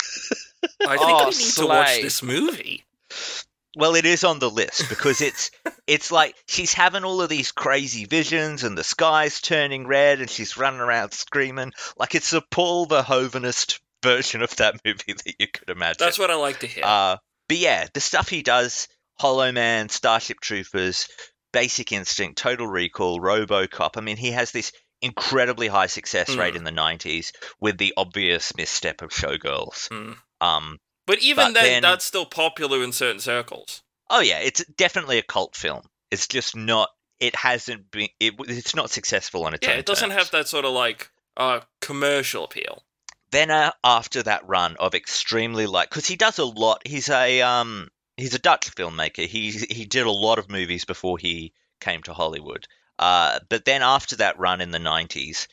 I think Oh, we need to watch slay. this movie. Well, it is on the list because it's it's like she's having all of these crazy visions and the sky's turning red and she's running around screaming. Like it's a Paul Verhoevenist version of that movie that you could imagine. That's what I like to hear. Uh, but yeah, the stuff he does, Hollow Man, Starship Troopers, Basic Instinct, Total Recall, RoboCop. I mean, he has this incredibly high success rate Mm. in the nineties with the obvious misstep of Showgirls. Mm. Um, But even but then, then- that's still popular in certain circles. oh yeah, it's definitely a cult film. It's just not. It hasn't been. It, it's not successful on its Yeah, own it doesn't terms. have that sort of like uh commercial appeal. Then uh, after that run of extremely like, because he does a lot. He's a um, he's a Dutch filmmaker. He he did a lot of movies before he came to Hollywood. Uh, but then after that run in the nineties,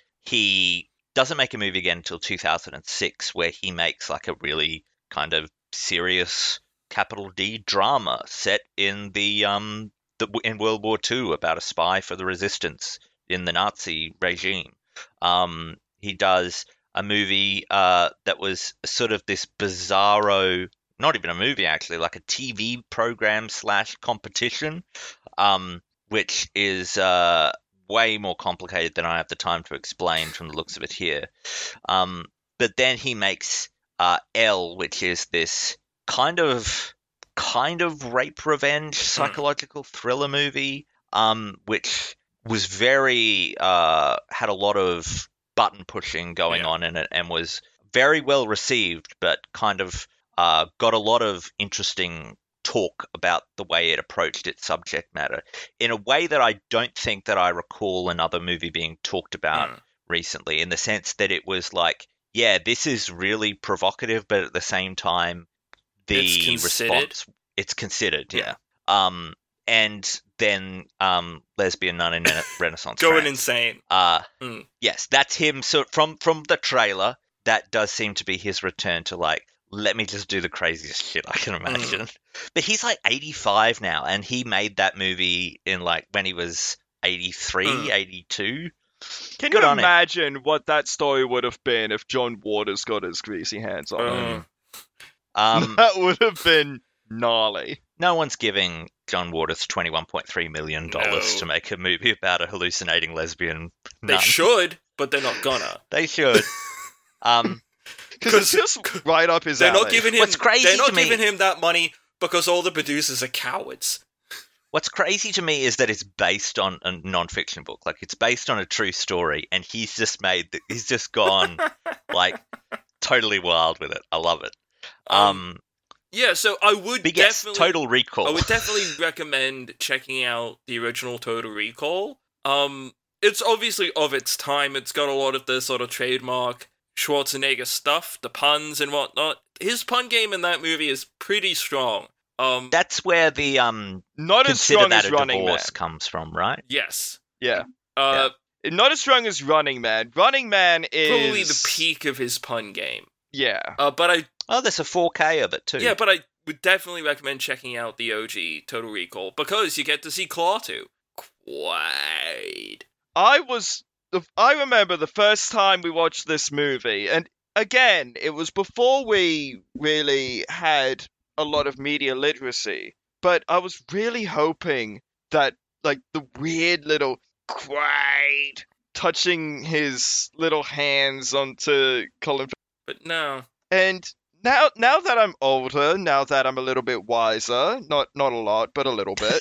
he doesn't make a movie again until two thousand six, where he makes like a really kind of serious capital D drama set in the um the, in World War Two about a spy for the resistance in the Nazi regime. Um, he does a movie uh, that was sort of this bizarro, not even a movie actually, like a T V program slash competition, um, which is uh, way more complicated than I have the time to explain from the looks of it here. Um, but then he makes uh, Elle, which is this kind of kind of rape revenge psychological thriller movie, um, which was very uh, had a lot of button pushing going Yeah. on in it and was very well received, but kind of uh, got a lot of interesting talk about the way it approached its subject matter in a way that I don't think that I recall another movie being talked about Mm. recently, in the sense that it was like, yeah, this is really provocative, but at the same time, the It's considered. response it's considered, Yeah. yeah. Um, and then um, Lesbian Nun in Rena- Renaissance Going France. insane. Uh, Mm. yes, that's him. So from from the trailer, that does seem to be his return to like, let me just do the craziest shit I can imagine. Mm. But he's like eighty-five now, and he made that movie in like when he was eighty-three, mm. eighty-two. Can Good you on imagine him. What that story would have been if John Waters got his greasy hands on Mm. it? Um, that would have been gnarly. No one's giving John Waters twenty-one point three million dollars No. to make a movie about a hallucinating lesbian. They nun. should, but they're not gonna. They should. um, Because it's just right up his They're alley. not giving him. What's crazy they're not to me- giving him that money because all the producers are cowards. What's crazy to me is that it's based on a non-fiction book. Like, it's based on a true story, and he's just made, the, he's just gone, like, totally wild with it. I love it. Um, Um, Yeah, so I would but yes, definitely. Total Recall. I would definitely recommend checking out the original Total Recall. Um, it's obviously of its time. It's got a lot of the sort of trademark Schwarzenegger stuff, the puns and whatnot. His pun game in that movie is pretty strong. Um, That's where the um Not as consider strong that as a Running Man. divorce comes from, right? yes. Yeah. Uh, Not as strong as Running Man. Running Man is... Probably the peak of his pun game. Yeah. Uh, but I, Oh, there's a four K of it too. yeah, but I would definitely recommend checking out the O G Total Recall because you get to see Klaatu. Quaid. I was... the- I remember the first time we watched this movie, and again, it was before we really had a lot of media literacy, but I was really hoping that, like, the weird little Quaid touching his little hands onto Colin... But no. And now, now that I'm older, now that I'm a little bit wiser, not not a lot, but a little bit,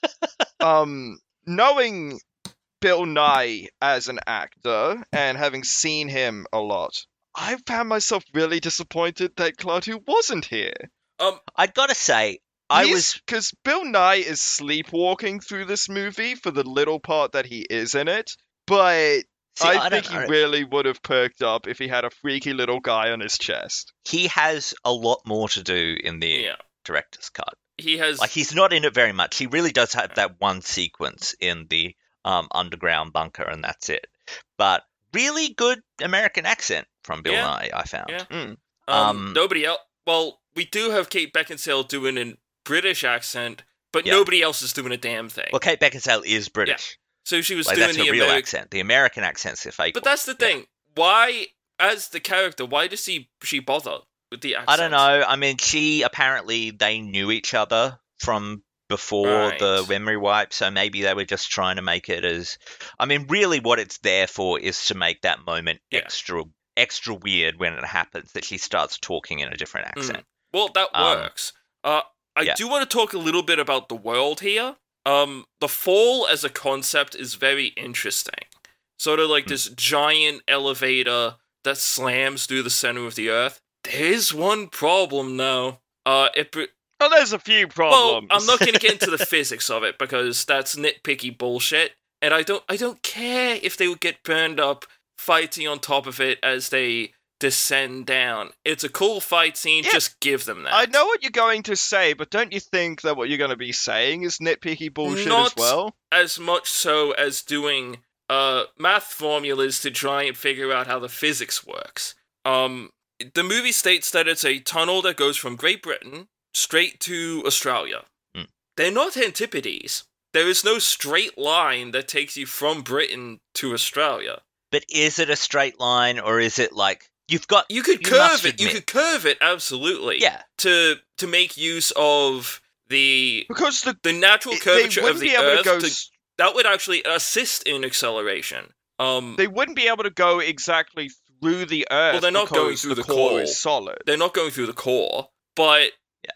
um, knowing Bill Nye as an actor and having seen him a lot, I found myself really disappointed that Klaatu wasn't here. Um, I'd got to say, I was because Bill Nye is sleepwalking through this movie for the little part that he is in it, but. See, I, I think don't he know. really would have perked up if he had a freaky little guy on his chest. he has a lot more to do in the yeah. director's cut. He has. Like, he's not in it very much. He really does have that one sequence in the um, underground bunker, and that's it. But really good American accent from Bill Yeah. Nye, I found. Yeah. Mm. Um, Um, nobody else. Well, we do have Kate Beckinsale doing a British accent, but Yeah. nobody else is doing a damn thing. Well, Kate Beckinsale is British. So she was Like, doing that's the a real Ameri- accent. The American accent's a fake But one. that's the Yeah. thing. Why, as the character, why does he she bother with the accent? I don't know. I mean, she apparently they knew each other from before Right. the memory wipe, so maybe they were just trying to make it as. I mean, really, what it's there for is to make that moment Yeah. extra extra weird when it happens that she starts talking in a different accent. Well, that Um, works. Uh, I yeah. do want to talk a little bit about the world here. Um, the fall as a concept is very interesting. Sort of like Hmm. this giant elevator that slams through the center of the earth. There's one problem, though. Uh, it. Pre- Oh, there's a few well, problems. I'm not going to get into the physics of it because that's nitpicky bullshit, and I don't. I don't care if they would get burned up fighting on top of it as they descend down. It's a cool fight scene. Yeah, just give them that. I know what you're going to say, but don't you think that what you're going to be saying is nitpicky bullshit Not as well? as much so as doing uh math formulas to try and figure out how the physics works. Um, the movie states that it's a tunnel that goes from Great Britain straight to Australia. Mm. They're not antipodes. There is no straight line that takes you from Britain to Australia. But is it a straight line, or is it like you've got? You could you must curve it. You admit- could curve it absolutely. Yeah. To to make use of the Because the the natural they curvature wouldn't of be the able Earth to go. to s- that would actually assist in acceleration. Um, They wouldn't be able to go exactly through the Earth. they're not going because through the core core. is solid. they're not going through the core, but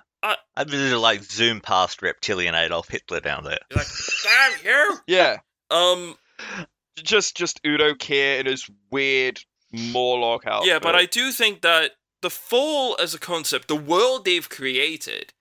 I'd really like zoom past reptilian Adolf Hitler down there. you're like, damn you. Yeah, Um, just just Udo Kier in his weird Morlock outfit. yeah, but I do think that the fall as a concept, the world they've created,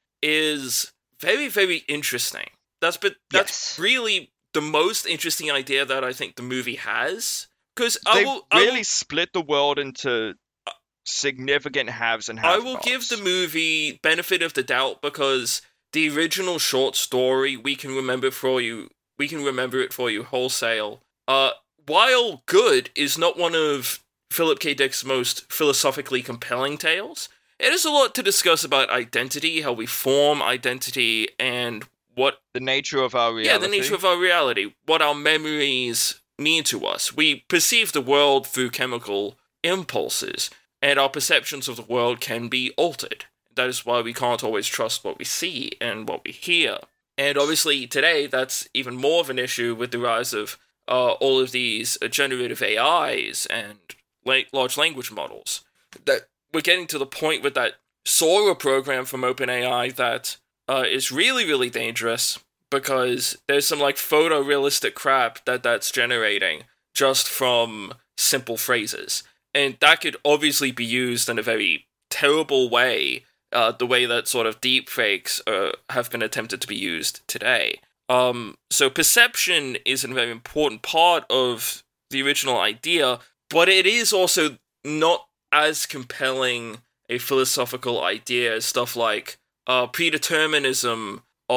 is very, very interesting. That's but that's Yes. really the most interesting idea that I think the movie has. Because they I will, I really will split the world into significant halves and I halves. will give the movie benefit of the doubt because the original short story, we can remember for you, we can remember it for you wholesale. Uh, while good, is not one of Philip K. Dick's most philosophically compelling tales. It is a lot to discuss about identity, how we form identity, and what... The nature of our reality. Yeah, the nature of our reality. What our memories mean to us. We perceive the world through chemical impulses, and our perceptions of the world can be altered. That is why we can't always trust what we see and what we hear. And obviously today, that's even more of an issue with the rise of uh, all of these uh, generative A Is and la- large language models. That we're getting to the point with that Sora program from OpenAI that uh, is really, really dangerous because there's some like photorealistic crap that that's generating just from simple phrases. And that could obviously be used in a very terrible way, uh, the way that sort of deepfakes uh, have been attempted to be used today. Um, so perception is a very important part of the original idea, but it is also not as compelling a philosophical idea as stuff like uh, predeterminism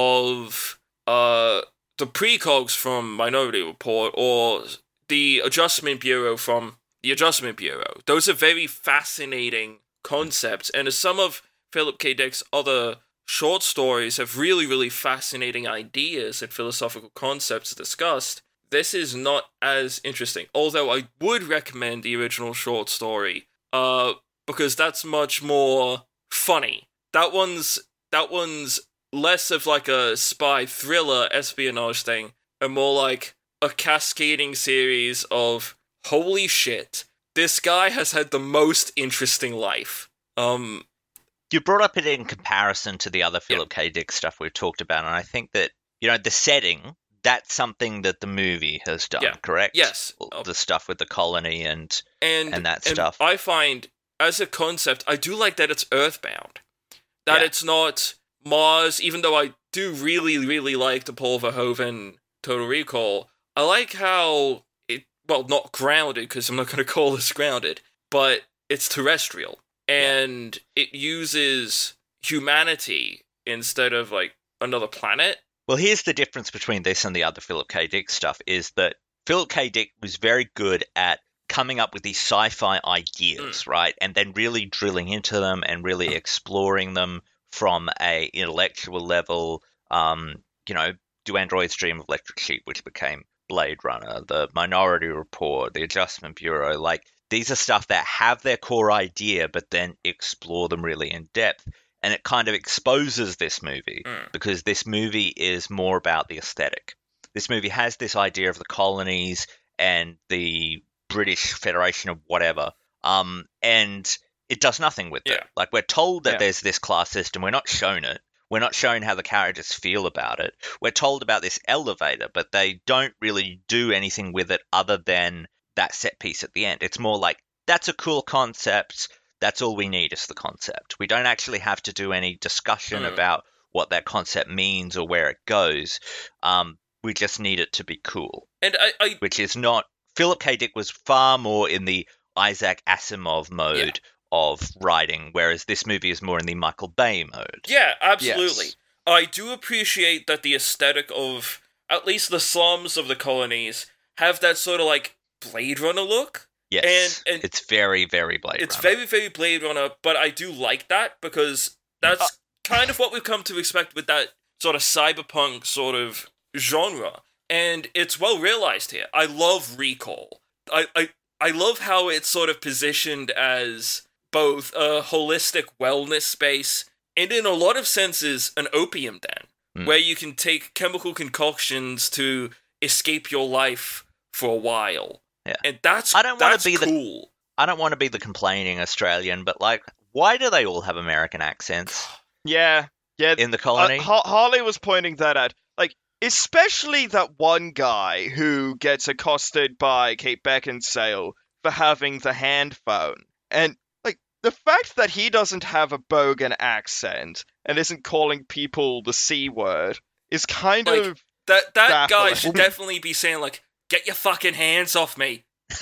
of uh, the precogs from Minority Report or the Adjustment Bureau from the Adjustment Bureau. Those are very fascinating concepts, and as some of Philip K. Dick's other short stories have really, really fascinating ideas and philosophical concepts discussed, this is not as interesting. Although I would recommend the original short story, uh, because that's much more funny. That one's that one's less of like a spy thriller espionage thing, and more like a cascading series of holy shit, this guy has had the most interesting life. Um, You brought up it in comparison to the other Philip yeah. K. Dick stuff we've talked about, and I think that, you know, the setting, that's something that the movie has done, yeah. correct? Yes. The stuff with the colony and and, and that and stuff. I find, as a concept, I do like that it's Earthbound. That yeah. it's not Mars, even though I do really, really like the Paul Verhoeven Total Recall. I like how it, well, not grounded, because I'm not going to call this grounded, but it's terrestrial. And it uses humanity instead of, like, another planet. Well, here's the difference between this and the other Philip K. Dick stuff, is that Philip K. Dick was very good at coming up with these sci-fi ideas, mm. right? And then really drilling into them and really exploring them from a intellectual level. Um, you know, Do Androids Dream of Electric Sheep, which became Blade Runner, the Minority Report, the Adjustment Bureau, like, these are stuff that have their core idea, but then explore them really in depth. And it kind of exposes this movie mm. because this movie is more about the aesthetic. This movie has this idea of the colonies and the British Federation of whatever, um, and it does nothing with yeah. it. Like, we're told that yeah. there's this class system. We're not shown it. We're not shown how the characters feel about it. We're told about this elevator, but they don't really do anything with it other than that set piece at the end. It's more like, that's a cool concept. That's all we need is the concept. We don't actually have to do any discussion mm. about what that concept means or where it goes. Um, we just need it to be cool. And I, I which is not... Philip K. Dick was far more in the Isaac Asimov mode yeah. of writing, whereas this movie is more in the Michael Bay mode. Yeah, absolutely. Yes. I do appreciate that the aesthetic of at least the slums of the colonies have that sort of like Blade Runner look. Yes, and, and it's very, very Blade it's Runner. It's very, very Blade Runner, but I do like that because that's uh, kind of what we've come to expect with that sort of cyberpunk sort of genre. And it's well realized here. I love Recall. I, I, I love how it's sort of positioned as both a holistic wellness space and in a lot of senses an opium den, mm. where you can take chemical concoctions to escape your life for a while. Yeah. And that's I don't want to be cool. The, I don't want to be the complaining Australian, but like, why do they all have American accents? Yeah, yeah. In the colony, uh, ha- Harley was pointing that out. Like, especially that one guy who gets accosted by Kate Beckinsale for having the hand phone, and like the fact that he doesn't have a bogan accent and isn't calling people the C word is kind like, of that. That baffling. guy should definitely be saying like, "Get your fucking hands off me."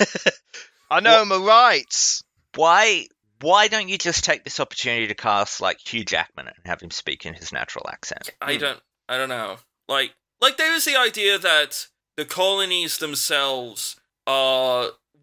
I know my rights. Why why don't you just take this opportunity to cast like Hugh Jackman and have him speak in his natural accent? I don't I don't know. Like like there is the idea that the colonies themselves are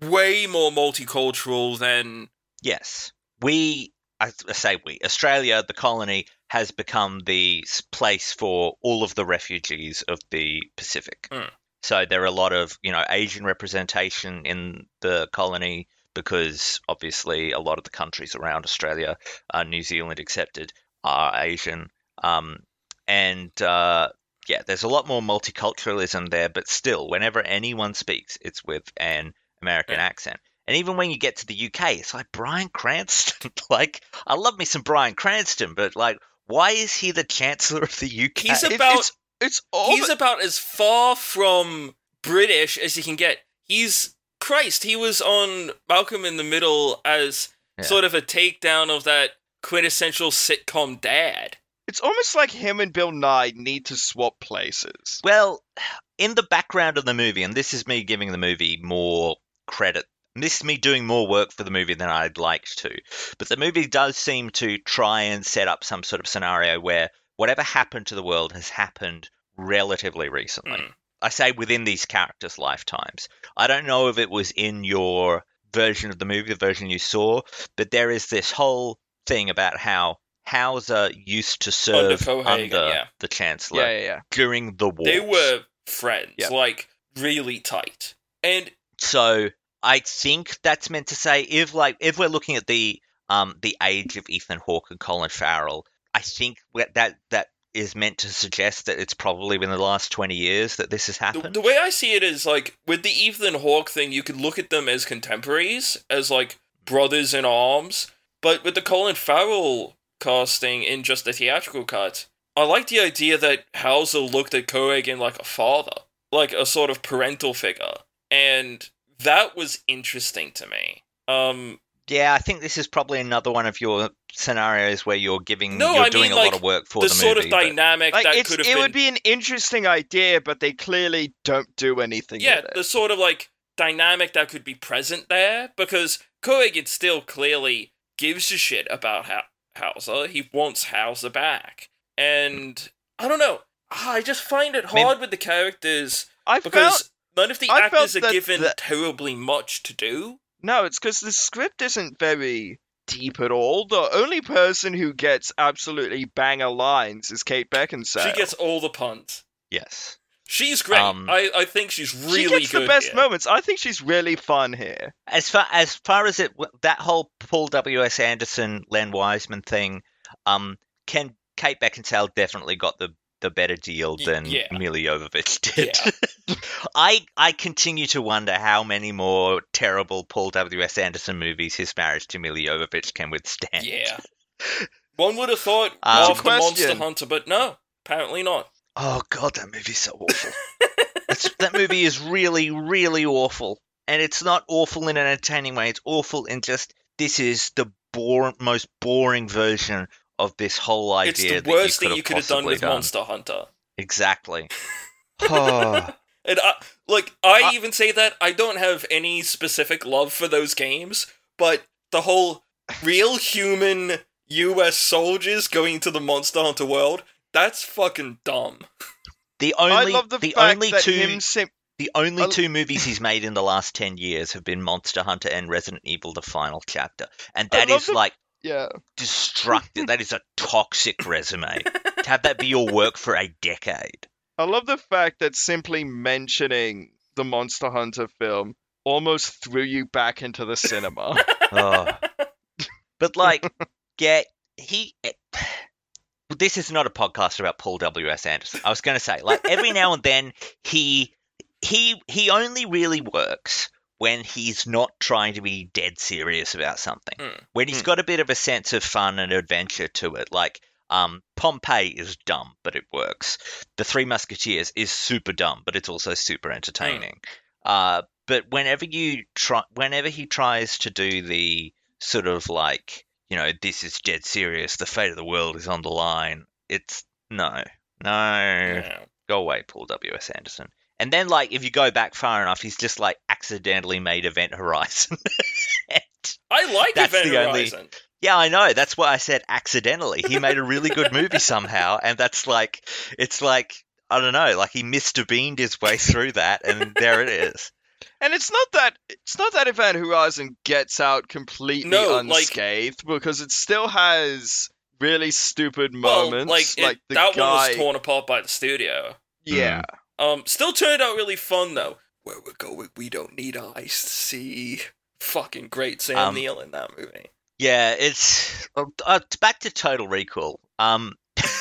way more multicultural than... Yes. We, I say we, Australia, the colony, has become the place for all of the refugees of the Pacific. Mm. So there are a lot of, you know, Asian representation in the colony because obviously a lot of the countries around Australia, uh, New Zealand accepted, are Asian. Um, and uh, yeah, there's a lot more multiculturalism there, but still, whenever anyone speaks, it's with an American Yeah. accent. And even when you get to the U K, it's like Bryan Cranston. Like, I love me some Bryan Cranston, but like, why is he the Chancellor of the U K? He's It- about... it's it's all He's about as far from British as he can get. He's Christ. He was on Malcolm in the Middle as Yeah. sort of a takedown of that quintessential sitcom dad. it's almost like him and Bill Nye need to swap places. Well, in the background of the movie, and this is me giving the movie more credit, this is me doing more work for the movie than I'd like to, but the movie does seem to try and set up some sort of scenario where whatever happened to the world has happened relatively recently. Mm. I say within these characters' lifetimes. I don't know if it was in your version of the movie, the version you saw, but there is this whole thing about how Hauser used to serve Cohagen, under yeah. the Chancellor Yeah, yeah, yeah. during the war. They were friends, Yeah. like really tight. And So I think that's meant to say if like if we're looking at the um the age of Ethan Hawke and Colin Farrell, I think that that is meant to suggest that it's probably been the last twenty years that this has the, happened. the way I see it is like with the Ethan Hawke thing, you could look at them as contemporaries, as like brothers in arms. But with the Colin Farrell casting in just the theatrical cut, I like the idea that Hauser looked at Cohagen like a father, like a sort of parental figure, and that was interesting to me. Um, Yeah, I think this is probably another one of your scenarios where you're giving No, you're I doing mean, a like, lot of work for the, the, sort movie. of but- dynamic Like that it's, could have it been. would be an interesting idea, but they clearly don't do anything yeah, with it. the sort of like dynamic that could be present there, because Cohagen still clearly gives a shit about ha- Hauser. He wants Hauser back, and I don't know. I just find it mean- hard with the characters I because felt none of the I felt actors are that given the- terribly much to do. no, it's because the script isn't very deep at all. The only person who gets absolutely banger lines is Kate Beckinsale. She gets all the puns. yes. She's great. Um, I, I think she's really she gets good the best here. moments. I think she's really fun here. As far as far as it that whole Paul W S Anderson Len Wiseman thing, um, can Kate Beckinsale definitely got the, the better deal Y- than yeah. Mila Jovovich did. I I continue to wonder how many more terrible Paul W S Anderson movies his marriage to Mila Jovovich can withstand. Yeah. One would have thought Um, after Monster Question. Hunter, but no, apparently not. Oh god, that movie's so awful. It's, that movie is really, really awful, and it's not awful in an entertaining way. It's awful in just this is the bore, most boring version of this whole idea. It's the that worst you thing you could have done possibly with Monster Hunter. Exactly. Oh. And I, like, I I- even say that I don't have any specific love for those games, but the whole real human U S soldiers going to the Monster Hunter world, that's fucking dumb. The I only love the, the fact only that two him sim- the only I- two movies he's made in the last ten years have been Monster Hunter and Resident Evil: The Final Chapter, and I that love is the- like yeah. destructive. That is a toxic resume. To have that be your work for a decade. I love the fact that simply mentioning the Monster Hunter film almost threw you back into the cinema. Oh. But like, yeah, he. This is not a podcast about Paul W S Anderson. I was going to say, like, every now and then he he he only really works when he's not trying to be dead serious about something. Hmm. When he's Hmm. got a bit of a sense of fun and adventure to it. Like, um, Pompeii is dumb, but it works. The Three Musketeers is super dumb, but it's also super entertaining. Uh, but whenever you try, whenever he tries to do the sort of like, you know, this is dead serious, the fate of the world is on the line. It's no, no, Yeah. go away, Paul W S Anderson. And then, like, if you go back far enough, he's just like accidentally made Event Horizon. And- I like That's Event the only- Horizon. yeah, I know. That's why I said accidentally. He made a really good movie somehow, and that's like, it's like, I don't know, like he Mister Beaned his way through that, and there it is. And it's not that it's not that Event Horizon gets out completely No, like- unscathed because it still has really stupid Well, moments. like, it, the that guy, one was torn apart by the studio. yeah, Um, still turned out really fun though. Where we're going, we don't need eyes to see. Fucking great Sam Um, Neill in that movie. Yeah, it's uh, uh, back to Total Recall. Um,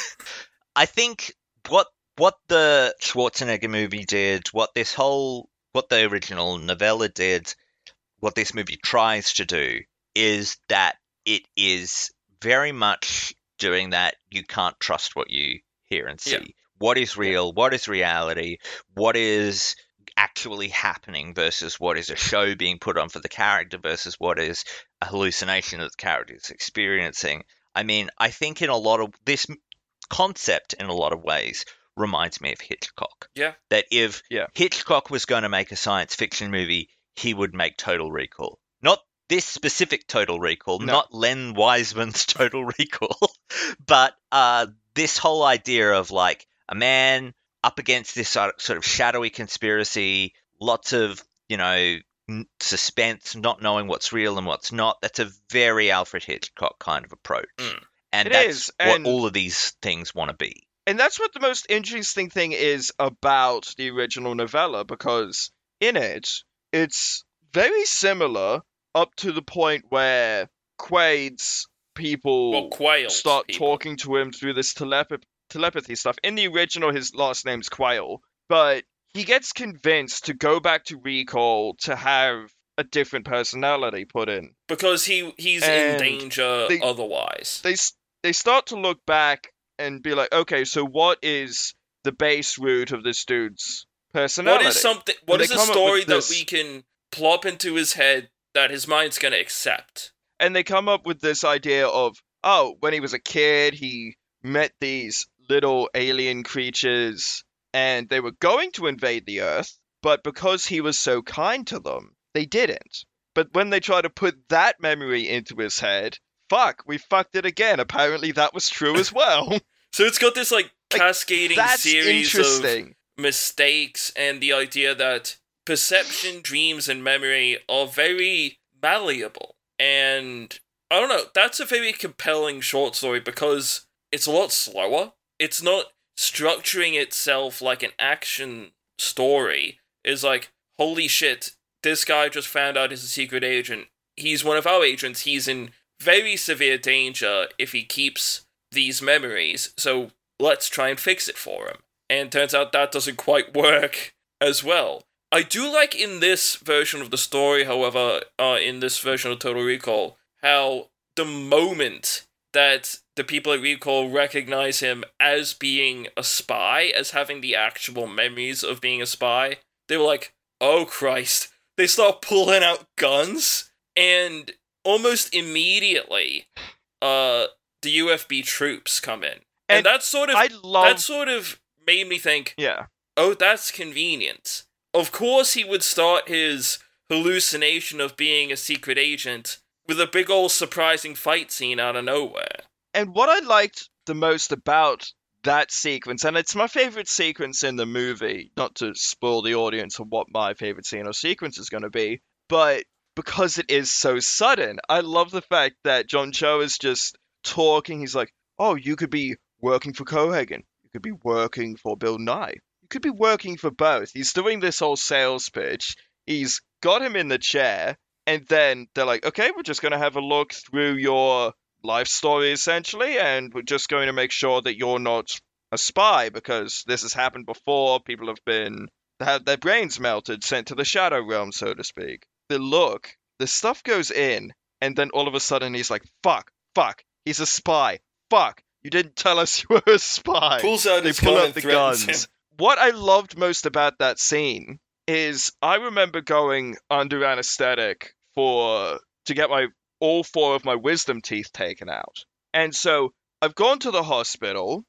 I think what what the Schwarzenegger movie did, what this whole, what the original novella did, what this movie tries to do is that it is very much doing that. You can't trust what you hear and see. Yeah. What is real? What is reality? What is actually happening versus what is a show being put on for the character versus what is a hallucination that the character is experiencing. I mean, I think in a lot of this concept, in a lot of ways, reminds me of Hitchcock. Yeah. That if Yeah. Hitchcock was going to make a science fiction movie, he would make Total Recall. Not this specific Total Recall, No. not Len Wiseman's Total Recall, but uh, this whole idea of like a man up against this sort of shadowy conspiracy, lots of, you know, n- suspense, not knowing what's real and what's not. That's a very Alfred Hitchcock kind of approach. Mm. And It that's is, what and- all of these things want to be. and that's what the most interesting thing is about the original novella, because in it, it's very similar up to the point where Quaid's people Well, Quail's start people. talking to him through this telepa- telepathy stuff. In the original, his last name's Quail, but he gets convinced to go back to Recall to have a different personality put in. Because he he's in And danger they- otherwise. They s- they start to look back and be like, okay, so what is the base root of this dude's personality? What is something? What they is a come up story with that this- we can plop into his head that his mind's gonna accept? And they come up with this idea of, oh, when he was a kid, he met these little alien creatures, and they were going to invade the Earth, but because he was so kind to them, they didn't. But when they try to put that memory into his head, fuck, we fucked it again. Apparently that was true as well. So it's got this like Like, cascading That's series of interesting. mistakes, and the idea that perception, dreams, and memory are very malleable. And I don't know, that's a very compelling short story because it's a lot slower. It's not structuring itself like an action story. It's like, holy shit, this guy just found out he's a secret agent. He's one of our agents. He's in very severe danger if he keeps these memories. So let's try and fix it for him. And turns out that doesn't quite work as well. I do like in this version of the story, however, uh, in this version of Total Recall, how the moment that the people at Recall recognize him as being a spy, as having the actual memories of being a spy, they were like, oh Christ. They start pulling out guns, and almost immediately, uh, the U F B troops come in. And, And that sort of, I love... that sort of made me think, Yeah. oh, that's convenient. Of course he would start his hallucination of being a secret agent with a big old surprising fight scene out of nowhere. And what I liked the most about that sequence, and it's my favorite sequence in the movie, not to spoil the audience on what my favorite scene or sequence is going to be, but because it is so sudden, I love the fact that John Cho is just talking. He's like, oh, you could be working for Cohagen. You could be working for Bill Nye. You could be working for both. He's doing this whole sales pitch. He's got him in the chair, and then they're like, okay, we're just going to have a look through your life story, essentially, and we're just going to make sure that you're not a spy, because this has happened before. People have been, had their brains melted, sent to the Shadow Realm, so to speak. The look, the stuff goes in, and then all of a sudden he's like, fuck, fuck, he's a spy, fuck, you didn't tell us you were a spy. Pulls out They his pull gun out and the threatens guns. him. What I loved most about that scene is I remember going under anesthetic for to get my all four of my wisdom teeth taken out. And so I've gone to the hospital.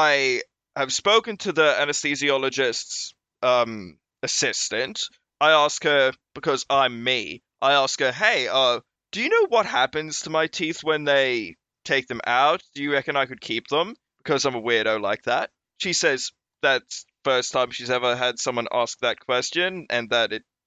I have spoken to the anesthesiologist's um, assistant. I ask her, because I'm me, I ask her, hey, uh, do you know what happens to my teeth when they take them out? Do you reckon I could keep them? Because I'm a weirdo like that. She says that's the first time she's ever had someone ask that question, and that it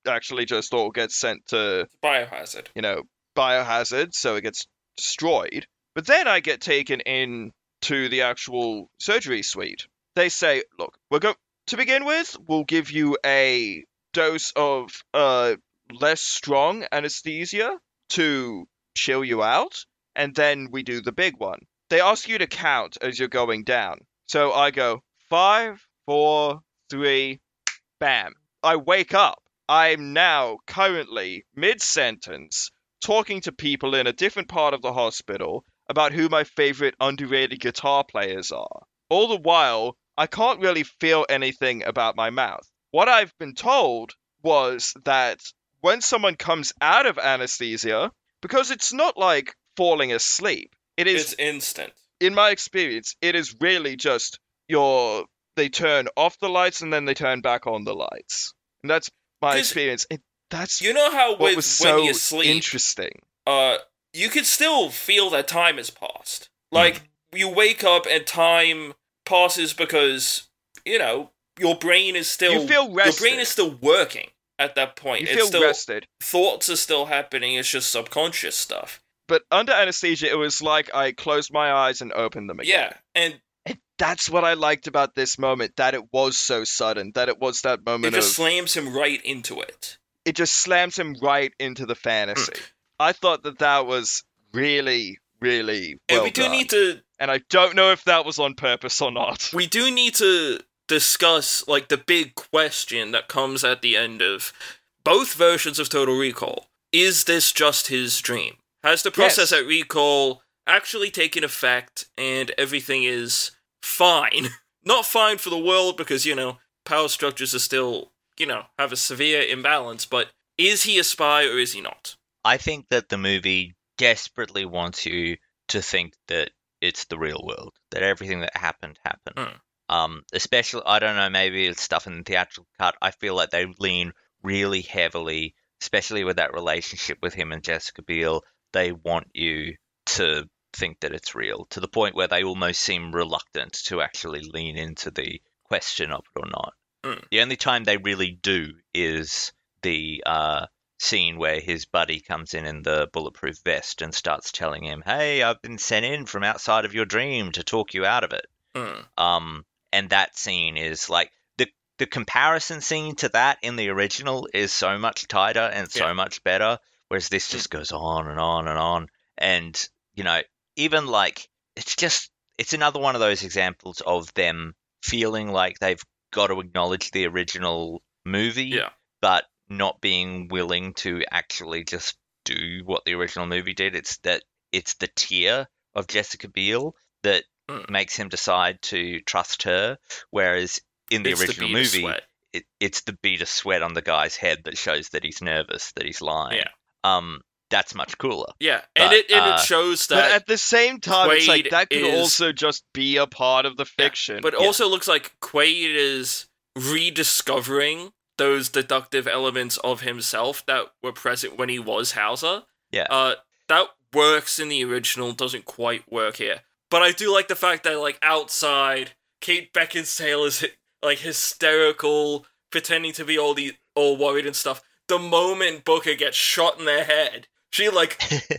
actually just all gets sent to, Biohazard. you know, biohazard, so it gets destroyed. But then I get taken in to the actual surgery suite. They say, look, we're go to begin with, we'll give you a dose of uh less strong anesthesia to chill you out, and then we do the big one. They ask you to count as you're going down. So I go five, four, three, bam. I wake up. I'm now currently mid-sentence talking to people in a different part of the hospital about who my favorite underrated guitar players are. All the while, I can't really feel anything about my mouth. What I've been told was that when someone comes out of anesthesia, because it's not like falling asleep, it is, It's instant. in my experience, it is really just your, they turn off the lights and then they turn back on the lights. And that's my 'Cause experience. It, that's You know how what with, was when so you sleep, interesting. uh, you can still feel that time has passed. Like, you wake up and time passes because, you know, your brain is still... You feel Your rested. brain is still working at that point. You It's feel still, rested. Thoughts are still happening, it's just subconscious stuff. But under anesthesia, it was like I closed my eyes and opened them again. Yeah, and And that's what I liked about this moment, that it was so sudden, that it was that it moment just of... slams him right into it. It just slams him right into the fantasy. I thought that that was really, really well and we do done. need to... And I don't know if that was on purpose or not. We do need to discuss, like, the big question that comes at the end of both versions of Total Recall. Is this just his dream? Has the process Yes. at Recall actually taken effect and everything is fine? Not fine for the world because, you know, power structures are still, you know, have a severe imbalance, but is he a spy or is he not? I think that the movie desperately wants you to think that it's the real world, that everything that happened happened. Mm. Um, especially, I don't know, maybe it's stuff in the theatrical cut. I feel like they lean really heavily, especially with that relationship with him and Jessica Biel. They want you to think that it's real, to the point where they almost seem reluctant to actually lean into the question of it or not. Mm. The only time they really do is the uh, scene where his buddy comes in in the bulletproof vest and starts telling him, hey, I've been sent in from outside of your dream to talk you out of it. Mm. Um, and that scene is like, the the comparison scene to that in the original is so much tighter and so Yeah. much better, whereas this just goes on and on and on. And, you know, even like, it's just, it's another one of those examples of them feeling like they've got to acknowledge the original movie, Yeah. but not being willing to actually just do what the original movie did. It's that it's the tear of Jessica Biel that Mm. makes him decide to trust her, whereas in the It's the original bead of movie, sweat. it, it's the bead of sweat on the guy's head that shows that he's nervous, that he's lying. Yeah. Um, that's much cooler. Yeah, and But, it and uh, it shows But that... at the same time, it's like Quaid that could is- also just be a part of the Yeah, fiction. but it Yeah. also looks like Quaid is rediscovering those deductive elements of himself that were present when he was Hauser. Yeah. Uh, that works in the original, doesn't quite work here. But I do like the fact that, like, outside, Kate Beckinsale is, like, hysterical, pretending to be all the all worried and stuff. The moment Booker gets shot in the head, she, like,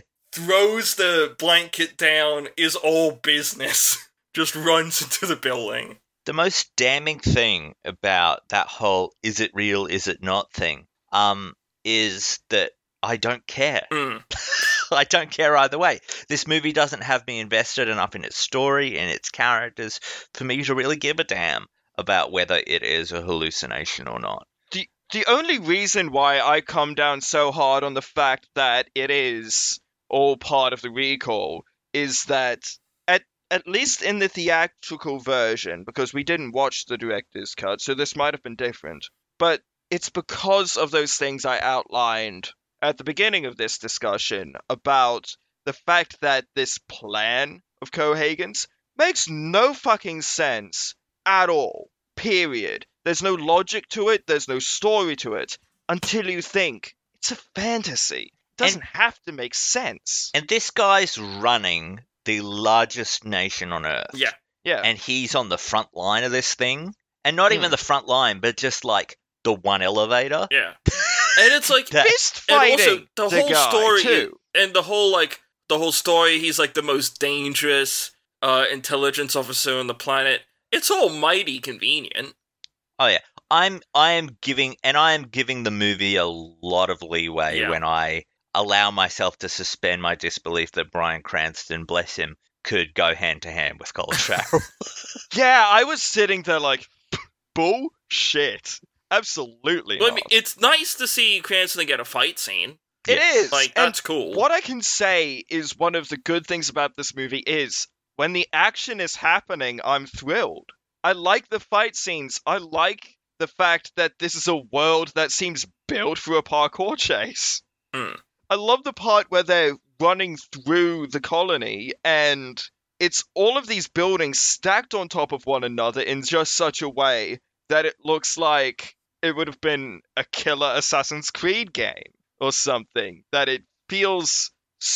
throws the blanket down, is all business, just runs into the building. The most damning thing about that whole "is it real, is it not" thing, um, is that I don't care. Mm. I don't care either way. This movie doesn't have me invested enough in its story and its characters for me to really give a damn about whether it is a hallucination or not. The the only reason why I come down so hard on the fact that it is all part of the recall is that at at least in the theatrical version, because we didn't watch the director's cut, so this might have been different. But it's because of those things I outlined at the beginning of this discussion about the fact that this plan of Cohagen's makes no fucking sense at all. Period. There's no logic to it, there's no story to it, until you think it's a fantasy. It doesn't have to make sense. And this guy's running the largest nation on Earth. Yeah. Yeah. And he's on the front line of this thing. And not Hmm. even the front line, but just like the one elevator. Yeah. And it's like, That- Fist and fighting also the the whole guy, story, too. and the whole like the whole story. He's like the most dangerous uh, intelligence officer on the planet. It's all mighty convenient. Oh yeah, I'm I am giving and I am giving the movie a lot of leeway Yeah. when I allow myself to suspend my disbelief that Bryan Cranston, bless him, could go hand to hand with Colin Farrell. Yeah, I was sitting there like, bullshit. Absolutely But I not. mean, it's nice to see Cranston get a fight scene. It is. Like and that's cool. what I can say is one of the good things about this movie is when the action is happening, I'm thrilled. I like the fight scenes. I like the fact that this is a world that seems built for a parkour chase. Hmm. I love the part where they're running through the colony and it's all of these buildings stacked on top of one another in just such a way that it looks like it would have been a killer Assassin's Creed game or something. That it feels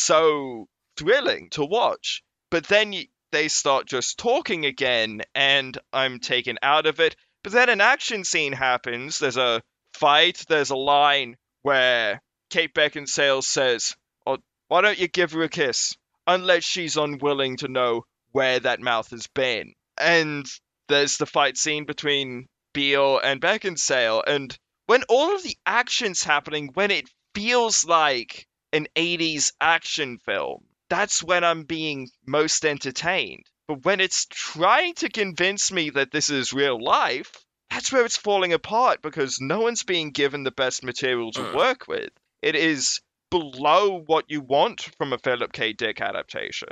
so thrilling to watch. But then y- they start just talking again, and I'm taken out of it. But then an action scene happens. There's a fight. There's a line where Kate Beckinsale says, "Oh, why don't you give her a kiss? Unless she's unwilling to know where that mouth has been." And there's the fight scene between Beale and Beckinsale. And when all of the action's happening, when it feels like an eighties action film, that's when I'm being most entertained. But when it's trying to convince me that this is real life, that's where it's falling apart because no one's being given the best material to Mm. work with. It is below what you want from a Philip K. Dick adaptation.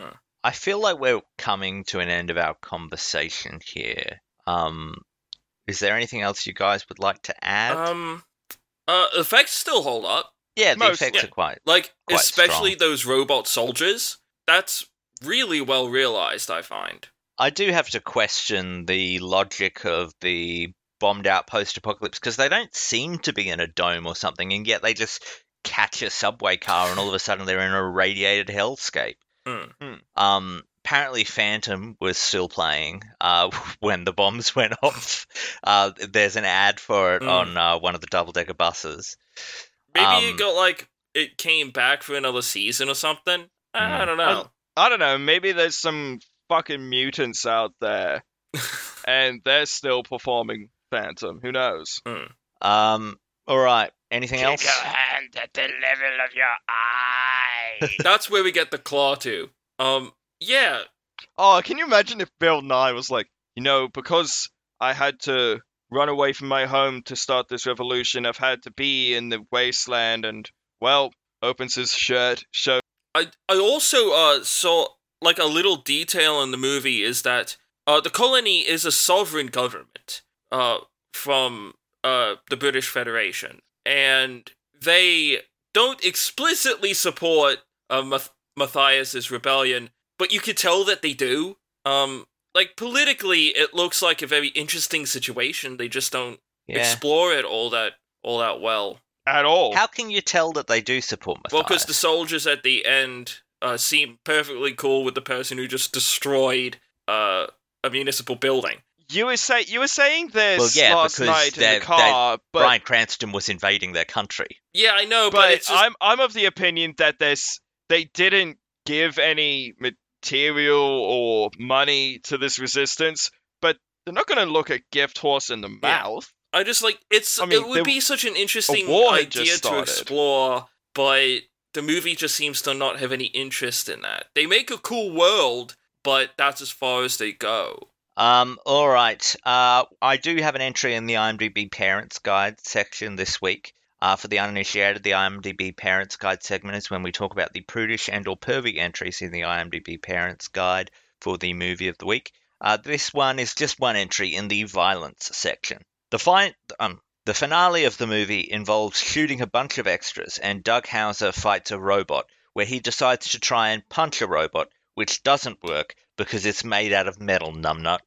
I feel like we're coming to an end of our conversation here. Um, is there anything else you guys would like to add? Um, uh, effects still hold up. yeah, the most- effects yeah. are quite. Like Quite especially strong. those robot soldiers. That's really well realized. I find. I do have to question the logic of the bombed out post-apocalypse because they don't seem to be in a dome or something, and yet they just catch a subway car and all of a sudden they're in a radiated hellscape. Hmm. Um, apparently Phantom was still playing uh, when the bombs went off. Uh, there's an ad for it Mm. on uh, one of the double-decker buses. Maybe Um, it got like it came back for another season or something. I, I don't know. I don't know, maybe there's some fucking mutants out there and they're still performing Phantom. Who knows? Um, all right. Anything else? hand at the level of your eye. That's where we get the claw to. Um, yeah, Oh, can you imagine if Bill Nye was like, you know, because I had to run away from my home to start this revolution, I've had to be in the wasteland, and, well, opens his shirt, shows. I I also uh saw like a little detail in the movie is that uh the colony is a sovereign government uh from uh the British Federation, and they don't explicitly support uh Math- Matthias's rebellion, but you could tell that they do. Um, like politically, it looks like a very interesting situation. They just don't Yeah. explore it all that all that well. At all. How can you tell that they do support Matthias? Well, because the soldiers at the end uh, seem perfectly cool with the person who just destroyed uh, a municipal building. You were say you were saying this Well, yeah, last because night in they're- the car, but Bryan Cranston was invading their country. Yeah, I know, but, but it's just, I'm I'm of the opinion that this they didn't give any material or money to this resistance, but they're not going to look a gift horse in the mouth. I just like it's. I mean, it would there- be such an interesting war had just idea to started. explore, but the movie just seems to not have any interest in that. They make a cool world, but that's as far as they go. Um, all right. Uh, I do have an entry in the IMDb Parents Guide section this week. Uh, for the uninitiated, the IMDb Parents Guide segment is when we talk about the prudish and or pervy entries in the IMDb Parents Guide for the movie of the week. Uh, this one is just one entry in the violence section. The fi- um, the finale of the movie involves shooting a bunch of extras, and Doug Hauser fights a robot, where he decides to try and punch a robot, which doesn't work because it's made out of metal, numbnut.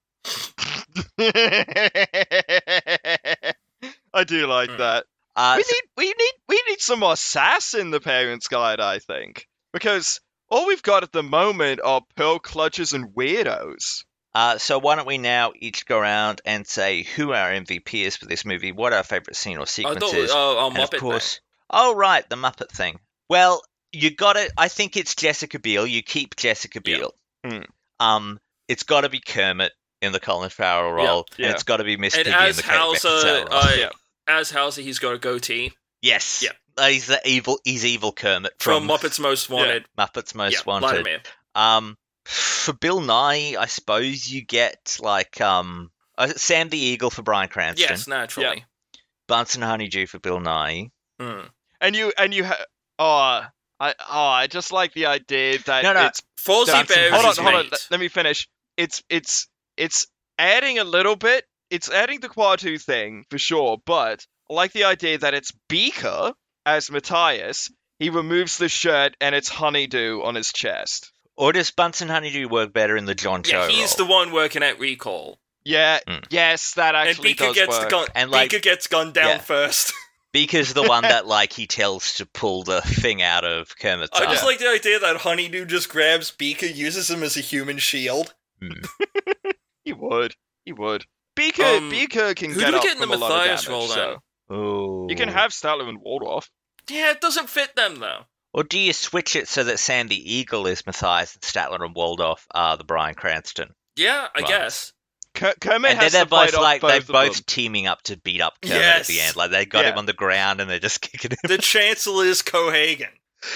I do like Hmm. that. Uh, we so- need we need we need some more sass in the Parents Guide, I think, because all we've got at the moment are pearl clutches and weirdos. Uh, so why don't we now each go around and say who our M V P is for this movie, what our favourite scene or I sequence thought, is, uh, our and of Muppet course, oh right, the Muppet thing. Well, you got it. I think it's Jessica Biel. You keep Jessica Yeah. Mm. Biel. Um, it's got to be Kermit in the Colin Farrell Yeah, role, yeah. and it's got to be Miss And Piggy in as the Kate Hauser, Beckinsale role. uh, Yeah. as Hauser, he's got a goatee Yes. Yeah. Uh, he's the evil. He's evil Kermit from, from, Muppets Most Wanted. Muppets Most yeah, Wanted. Lightman. Um, for Bill Nye, I suppose you get like um uh, Sam the Eagle for Bryan Cranston, Yes, naturally. Bunsen Honeydew for Bill Nye. Hmm. And you and you ha- oh I oh I just like the idea that No, no. it's Fozzie Dancing Bears hold on is hold on mate. let, let me finish. It's it's it's adding a little bit. It's adding the Quatu thing for sure, but I like the idea that it's Beaker as Matthias. He removes the shirt and it's Honeydew on his chest. Or does Bunsen Honeydew work better in the John Cho Yeah, he's role? the one working at Recall. Yeah, Mm. yes, that And actually Beaker does gets work. the gun. And, like- Beaker gets gunned down Yeah. first. Beaker's the one that like he tells to pull the thing out of Kermit's I arm. just like the idea that Honeydew just grabs Beaker, uses him as a human shield. Hmm. He would. He would. Beaker Um, Beaker can who get do we up get in the from a lot of Matthias damage, role, so Ooh. you can have Statler and Waldorf. Yeah, it doesn't fit them though. Or do you switch it so that Sam the Eagle is Matthias and Statler and Waldorf are the Bryan Cranston? Yeah, I Right. guess. Ker- Kermit And then has they're to fight both off like both they're of both them. teaming up to beat up Kermit at the Yes. end. Like they got Yeah. him on the ground and they're just kicking him. The Chancellor is Cohagen.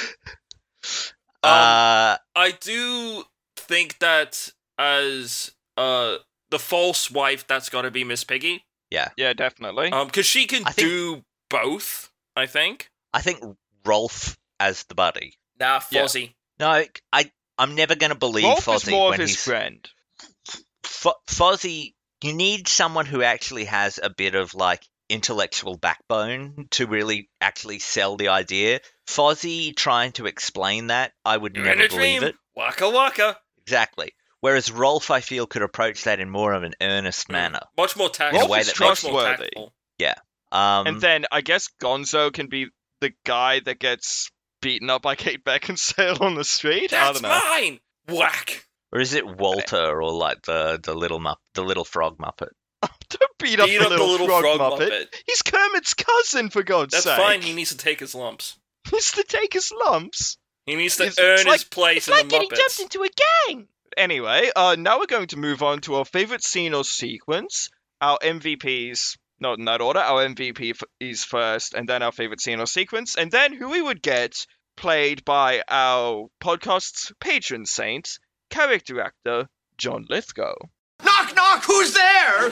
Um, uh, I do think that as uh the false wife, that's got to be Miss Piggy. Yeah, definitely. Um, because she can I think- do both. I think. I think Rolf as the buddy. Nah, Yeah. Fozzie. No, I I'm never gonna believe Rolf Fozzie is more when of his he's friend. Fo- Fozzie. You need someone who actually has a bit of like intellectual backbone to really actually sell the idea. Fozzie trying to explain that, I would You're in never a believe dream. it. Waka waka. Exactly. Whereas Rolf, I feel, could approach that in more of an earnest manner. Much more tactful. Rolf way is that much more trustworthy. tactful. Um, And then I guess Gonzo can be the guy that gets beaten up by Kate Beckinsale on the street. I That's don't know. mine. Whack. or is it Walter or like the the little mupp, the little frog Muppet? Don't beat up Beat the up the little, little frog, frog Muppet. Muppet. He's Kermit's cousin, for God's That's sake. fine. He needs to take his lumps. He's to take his lumps. He needs to It's- earn it's like- his place It's in like the getting Muppets. jumped into a gang. Anyway, uh, now we're going to move on to our favorite scene or sequence. Our M V Ps, not in that order. Our M V P f- is first, and then our favorite scene or sequence, and then who we would get played by our podcast's patron saint, character actor John Lithgow. Knock, knock, who's there?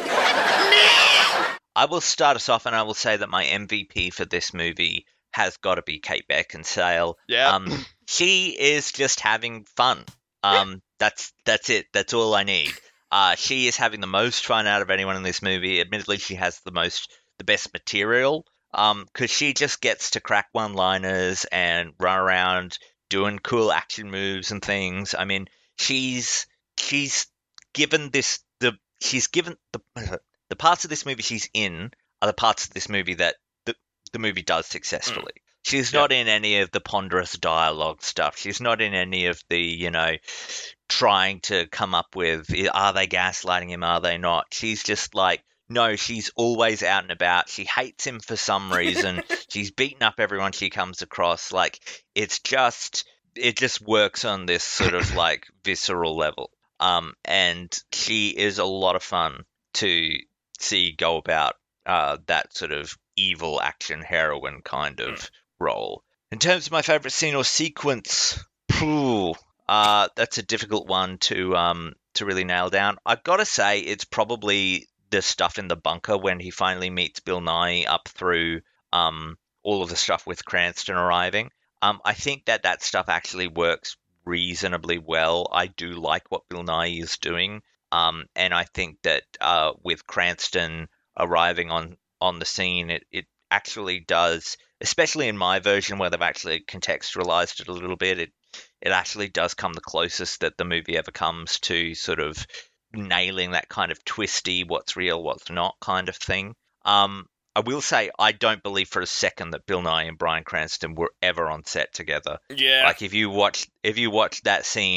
I will start us off, and I will say that my M V P for this movie has got to be Kate Beckinsale. Yeah. Um, she is just having fun. Um, that's that's it. That's all I need. Uh, she is having the most fun out of anyone in this movie. Admittedly, she has the most, the best material. Um, because she just gets to crack one-liners and run around doing cool action moves and things. I mean, she's she's given this the she's given the the parts of this movie she's in are the parts of this movie that the the movie does successfully. She's not in any of the ponderous dialogue stuff. She's not in any of the, you know, trying to come up with, are they gaslighting him, are they not? She's just like, no, she's always out and about. She hates him for some reason. She's beaten up everyone she comes across. Like, it's just, it just works on this sort of like visceral level. Um, and she is a lot of fun to see go about uh, that sort of evil action heroine kind of role. In terms of my favorite scene or sequence, phew, uh, that's a difficult one to um to really nail down. I've got to say it's probably the stuff in the bunker when he finally meets Bill Nye up through um all of the stuff with Cranston arriving. Um, I think that that stuff actually works reasonably well. I do like what Bill Nye is doing. Um, and I think that uh, with Cranston arriving on on the scene, it, it actually does, especially in my version where they've actually contextualized it a little bit, it it actually does come the closest that the movie ever comes to sort of nailing that kind of twisty, what's real, what's not kind of thing. Um, I will say I don't believe for a second that Bill Nye and Bryan Cranston were ever on set together. Yeah. Like if you watch if you watch that scene,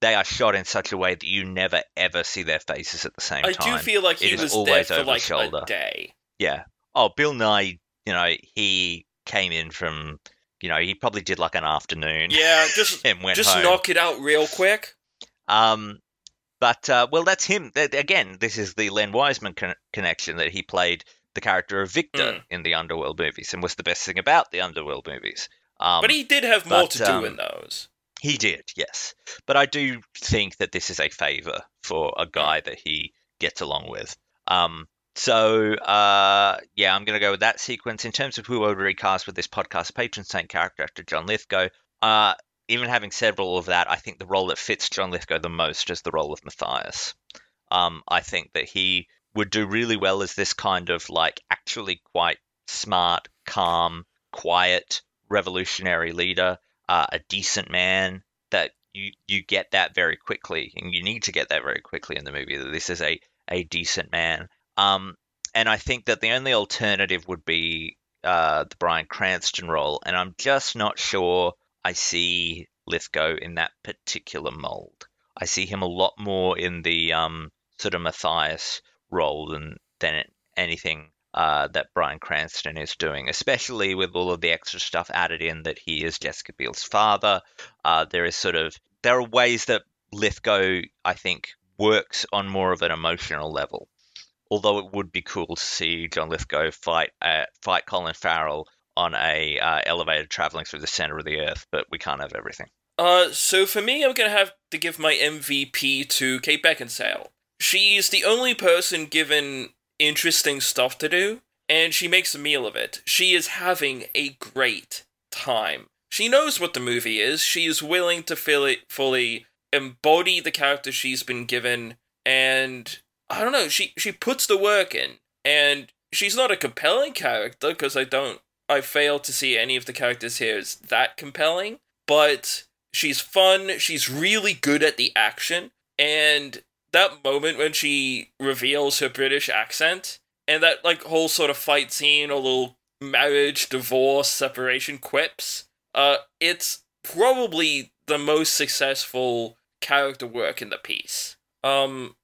they are shot in such a way that you never ever see their faces at the same I time. do feel like It he is was there always for over like shoulder. a day. Yeah. Oh, Bill Nye, you know, he came in from, you know, he probably did like an afternoon. Yeah, just and went just home. knock it out real quick. Um, but uh, well, that's him. That, again, this is the Len Wiseman con- connection that he played the character of Victor Mm. in the Underworld movies, and was the best thing about the Underworld movies. Um, But he did have more but, to do um, in those. He did, yes. But I do think that this is a favor for a guy that he gets along with. Um, so, uh, yeah, I'm going to go with that sequence. In terms of who I would recast with this podcast, patron saint character actor John Lithgow, uh, even having said all of that, I think the role that fits John Lithgow the most is the role of Matthias. Um, I think that he would do really well as this kind of like actually quite smart, calm, quiet, revolutionary leader, uh, a decent man. That you you get that very quickly, and you need to get that very quickly in the movie. That this is a a decent man. Um, and I think that the only alternative would be uh, the Bryan Cranston role, and I'm just not sure I see Lithgow in that particular mold. I see him a lot more in the um, sort of Matthias role than than anything uh, that Bryan Cranston is doing, especially with all of the extra stuff added in that he is Jessica Biel's father. Uh, there is sort of there are ways that Lithgow, I think, works on more of an emotional level. Although it would be cool to see John Lithgow fight uh, fight Colin Farrell on a uh, elevator traveling through the center of the earth, but we can't have everything. Uh, so for me, I'm gonna have to give my M V P to Kate Beckinsale. She's the only person given interesting stuff to do, and she makes a meal of it. She is having a great time. She knows what the movie is. She is willing to fully, fully embody the character she's been given, and I don't know, she, she puts the work in. And she's not a compelling character, because I don't, I fail to see any of the characters here as that compelling, but she's fun, she's really good at the action, and that moment when she reveals her British accent, and that like whole sort of fight scene, or little marriage, divorce, separation quips, uh, it's probably the most successful character work in the piece. Um,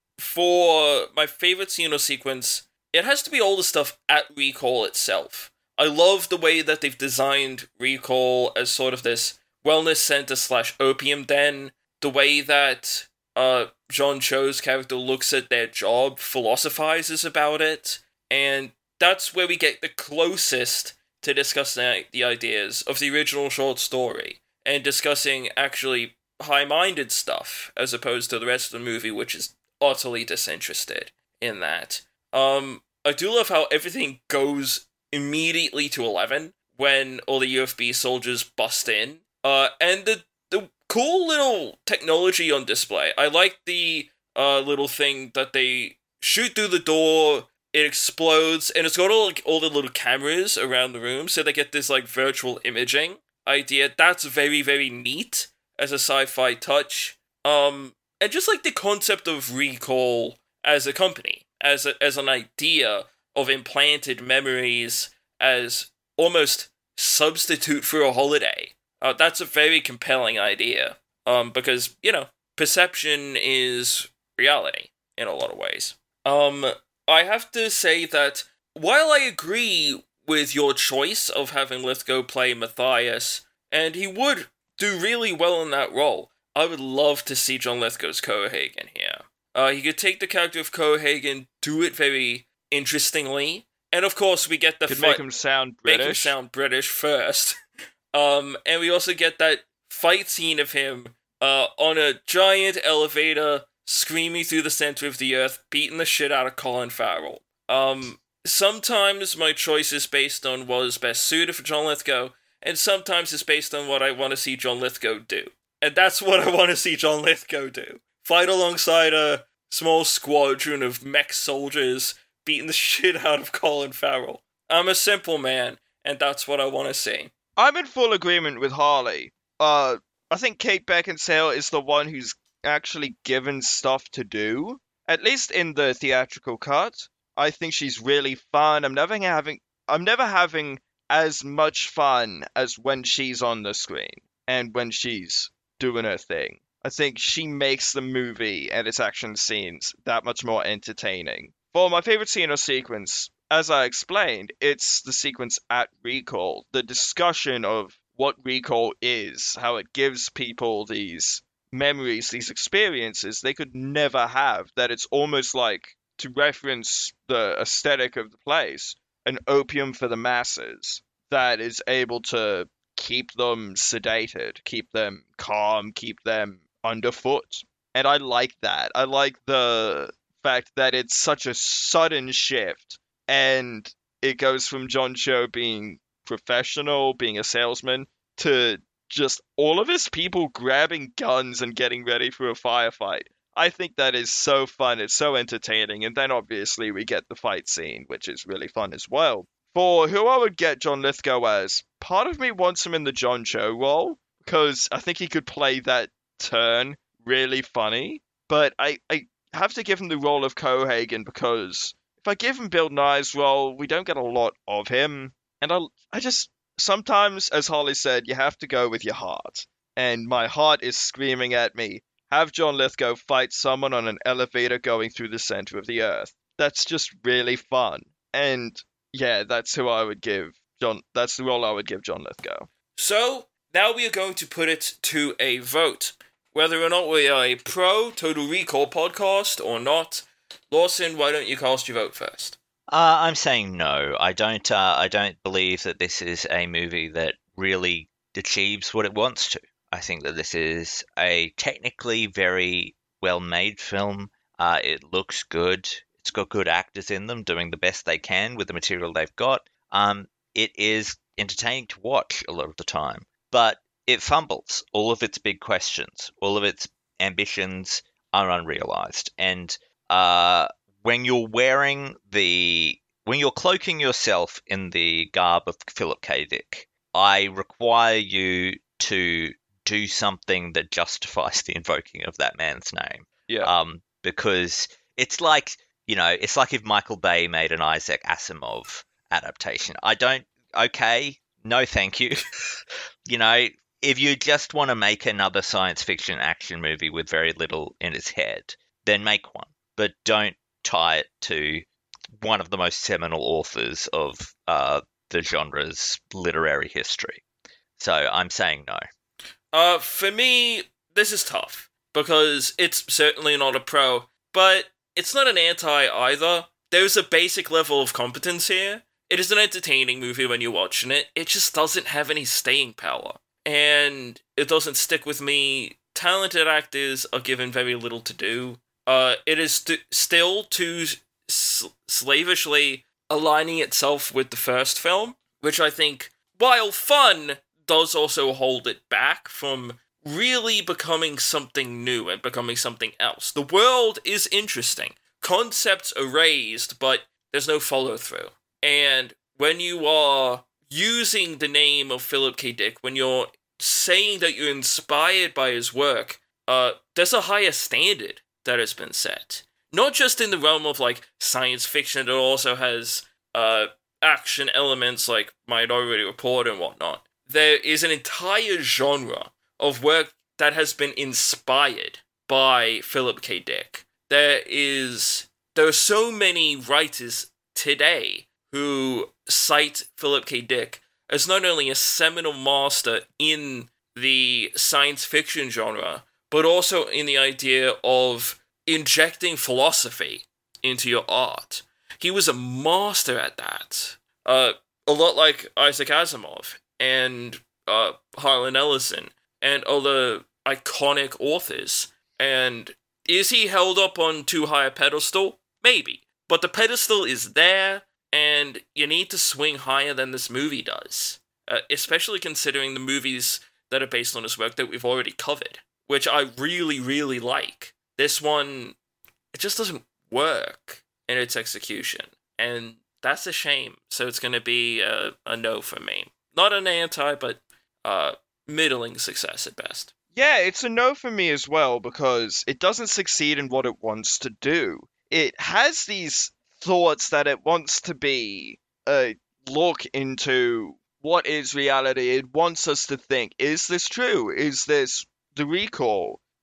for my favorite scene or sequence, it has to be all the stuff at Recall itself. I love the way that they've designed Recall as sort of this wellness center slash opium den, the way that uh, John Cho's character looks at their job, philosophizes about it, and that's where we get the closest to discussing the ideas of the original short story, and discussing actually high-minded stuff, as opposed to the rest of the movie, which is utterly disinterested in that. Um, I do love how everything goes immediately to eleven when all the U F B soldiers bust in, uh, and the the cool little technology on display. I like the uh, little thing that they shoot through the door, it explodes, and it's got all, like, all the little cameras around the room, so they get this like virtual imaging idea. That's very, very neat as a sci-fi touch. Um, and just like the concept of Recall as a company, as a, as an idea of implanted memories as almost substitute for a holiday. Uh, that's a very compelling idea. Um, because, you know, perception is reality in a lot of ways. Um, I have to say that while I agree with your choice of having Lithgow play Matthias, and he would do really well in that role, I would love to see John Lithgow's Cohagen here. Uh, he could take the character of Cohagen, do it very interestingly, and of course we get the Could fight- make him sound British. Make him sound British first. um, and we also get that fight scene of him uh, on a giant elevator, screaming through the center of the earth, beating the shit out of Colin Farrell. Um, sometimes my choice is based on what is best suited for John Lithgow, and sometimes it's based on what I want to see John Lithgow do. And that's what I want to see John Lithgow do. Fight alongside a small squadron of mech soldiers beating the shit out of Colin Farrell. I'm a simple man, and that's what I want to see. I'm in full agreement with Harley. Uh, I think Kate Beckinsale is the one who's actually given stuff to do. At least in the theatrical cut, I think she's really fun. I'm never having, I'm never having as much fun as when she's on the screen and when she's doing her thing. I think she makes the movie and its action scenes that much more entertaining. For my favorite scene or sequence, as I explained, it's the sequence at Recall. The discussion of what Recall is, how it gives people these memories, these experiences they could never have, that it's almost like, to reference the aesthetic of the place, an opium for the masses that is able to keep them sedated, keep them calm, keep them underfoot. And I like that. I like the fact that it's such a sudden shift, and it goes from John Cho being professional, being a salesman, to just all of his people grabbing guns and getting ready for a firefight. I think that is so fun. It's so entertaining. And then obviously we get the fight scene, which is really fun as well. For who I would get John Lithgow as, part of me wants him in the John Cho role, because I think he could play that turn really funny. But I, I have to give him the role of Cohagen, because if I give him Bill Nye's role, we don't get a lot of him. And I, I just, sometimes, as Holly said, you have to go with your heart. And my heart is screaming at me, have John Lithgow fight someone on an elevator going through the center of the earth. That's just really fun. And yeah, that's who I would give John, that's the role I would give John Lithgow. So, now we are going to put it to a vote. Whether or not we are a pro Total Recall podcast or not. Lawson, why don't you cast your vote first? Uh, I'm saying no. I don't. Uh, I don't believe that this is a movie that really achieves what it wants to. I think that this is a technically very well-made film. Uh, it looks good. It's got good actors in them doing the best they can with the material they've got. Um, it is entertaining to watch a lot of the time, but it fumbles all of its big questions. All of its ambitions are unrealized, and uh, when you're wearing the, when you're cloaking yourself in the garb of Philip K. Dick, I require you to do something that justifies the invoking of that man's name. Yeah. Um, because it's like, you know, it's like if Michael Bay made an Isaac Asimov adaptation. I don't, okay, no thank you. You know, if you just want to make another science fiction action movie with very little in its head, then make one. But don't tie it to one of the most seminal authors of uh, the genre's literary history. So I'm saying no. Uh, for me, this is tough, because it's certainly not a pro, but it's not an anti either. There's a basic level of competence here. It is an entertaining movie when you're watching it. It just doesn't have any staying power, and it doesn't stick with me. Talented actors are given very little to do. Uh, it is st- still too s- slavishly aligning itself with the first film, which I think, while fun, does also hold it back from really becoming something new and becoming something else. The world is interesting. Concepts are raised, but there's no follow-through. And when you are using the name of Philip K. Dick, when you're saying that you're inspired by his work, uh, there's a higher standard that has been set. Not just in the realm of, like, science fiction, it also has uh, action elements like Minority Report and whatnot. There is an entire genre of work that has been inspired by Philip K. Dick. There is, there are so many writers today who cite Philip K. Dick as not only a seminal master in the science fiction genre, but also in the idea of injecting philosophy into your art. He was a master at that. Uh, a lot like Isaac Asimov and uh, Harlan Ellison and other iconic authors. And is he held up on too high a pedestal? Maybe. But the pedestal is there, and you need to swing higher than this movie does. Uh, especially considering the movies that are based on his work that we've already covered, which I really, really like. This one, it just doesn't work in its execution, and that's a shame. So it's going to be a, a no for me. Not an anti, but uh, middling success at best. Yeah, it's a no for me as well, because it doesn't succeed in what it wants to do. It has these thoughts that it wants to be a look into what is reality. It wants us to think, is this true? Is this the recall?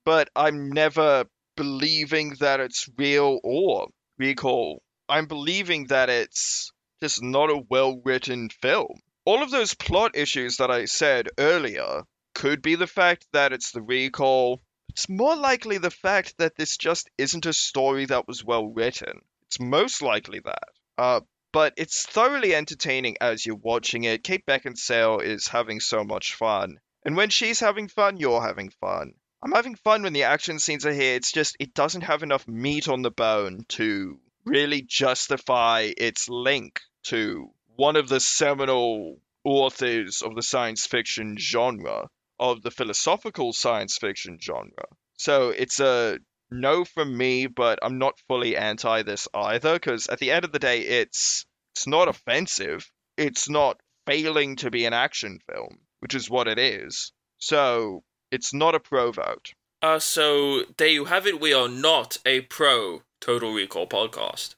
but I'm never believing that it's real or recall. I'm believing that it's just not a well-written film. All of those plot issues that I said earlier could be the fact that it's the recall. It's more likely the fact that this just isn't a story that was well written. It's most likely that. Uh, but it's thoroughly entertaining as you're watching it. Kate Beckinsale is having so much fun. And when she's having fun, you're having fun. I'm having fun when the action scenes are here. It's just, it doesn't have enough meat on the bone to really justify its link to one of the seminal authors of the science fiction genre, of the philosophical science fiction genre. So it's a no from me, but I'm not fully anti this either, because at the end of the day, it's it's not offensive. It's not failing to be an action film, which is what it is. So it's not a pro vote. Uh, so there you have it. We are not a pro Total Recall podcast.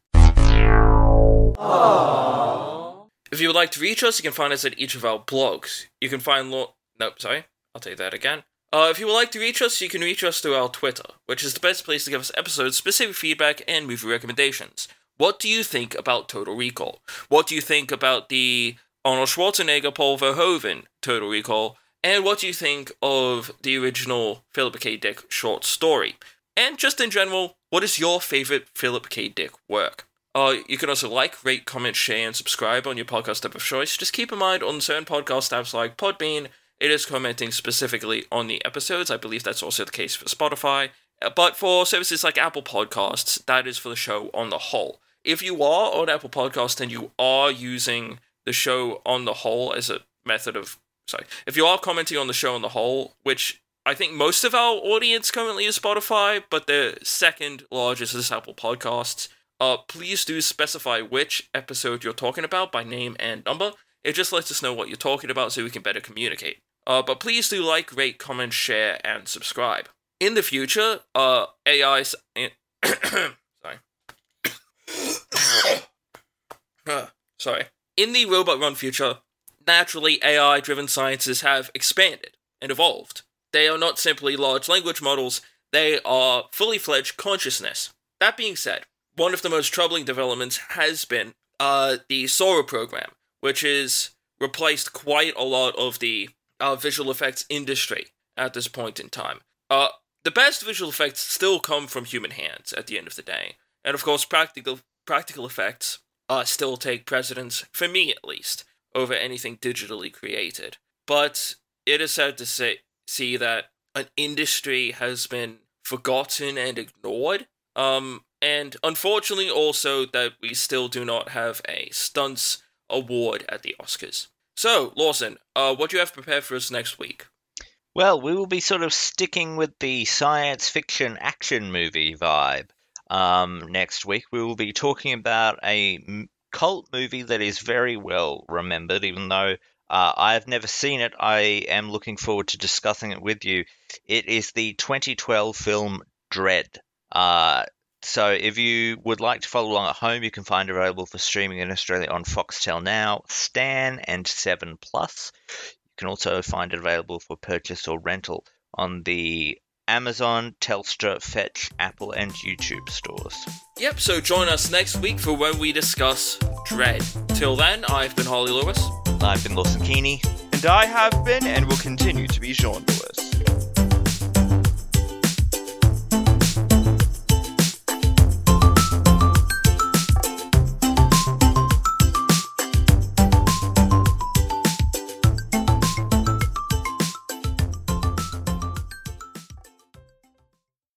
Aww. If you would like to reach us, you can find us at each of our blogs. You can find lo- Nope, sorry. I'll take that again. Uh, if you would like to reach us, you can reach us through our Twitter, which is the best place to give us episode-specific feedback and movie recommendations. What do you think about Total Recall? What do you think about the Arnold Schwarzenegger, Paul Verhoeven Total Recall? And what do you think of the original Philip K. Dick short story? And just in general, what is your favorite Philip K. Dick work? Uh, you can also like, rate, comment, share, and subscribe on your podcast app of choice. Just keep in mind, on certain podcast apps like Podbean, it is commenting specifically on the episodes. I believe that's also the case for Spotify. But for services like Apple Podcasts, that is for the show on the whole. If you are on Apple Podcasts and you are using the show on the whole as a method of... Sorry. If you are commenting on the show on the whole, which I think most of our audience currently is Spotify, but the second largest is Apple Podcasts, uh, please do specify which episode you're talking about by name and number. It just lets us know what you're talking about so we can better communicate. Uh, but please do like, rate, comment, share, and subscribe. In the future, uh, A I... sorry. uh, sorry. In the Robot Run future, naturally, A I-driven sciences have expanded and evolved. They are not simply large language models, they are fully fledged consciousness. That being said, one of the most troubling developments has been uh, the Sora program, which has replaced quite a lot of the uh, visual effects industry at this point in time. Uh, the best visual effects still come from human hands at the end of the day. And of course, practical practical effects uh, still take precedence, for me at least, over anything digitally created. But it is sad to say, see that an industry has been forgotten and ignored. Um, and unfortunately also that we still do not have a stunts award at the Oscars. So, Lawson, uh, what do you have prepared for us next week? Well, we will be sort of sticking with the science fiction action movie vibe. Um, next week, we will be talking about a m- cult movie that is very well remembered, even though uh, I have never seen it. I am looking forward to discussing it with you. It is the twenty twelve film Dread. Uh, so if you would like to follow along at home, you can find it available for streaming in Australia on Foxtel Now, Stan, and seven plus. You can also find it available for purchase or rental on the Amazon, Telstra, Fetch, Apple, and YouTube stores. Yep, so join us next week for when we discuss Dread. Till then, I've been Harley Lewis. I've been Lawson Keeney. And I have been and will continue to be Jean.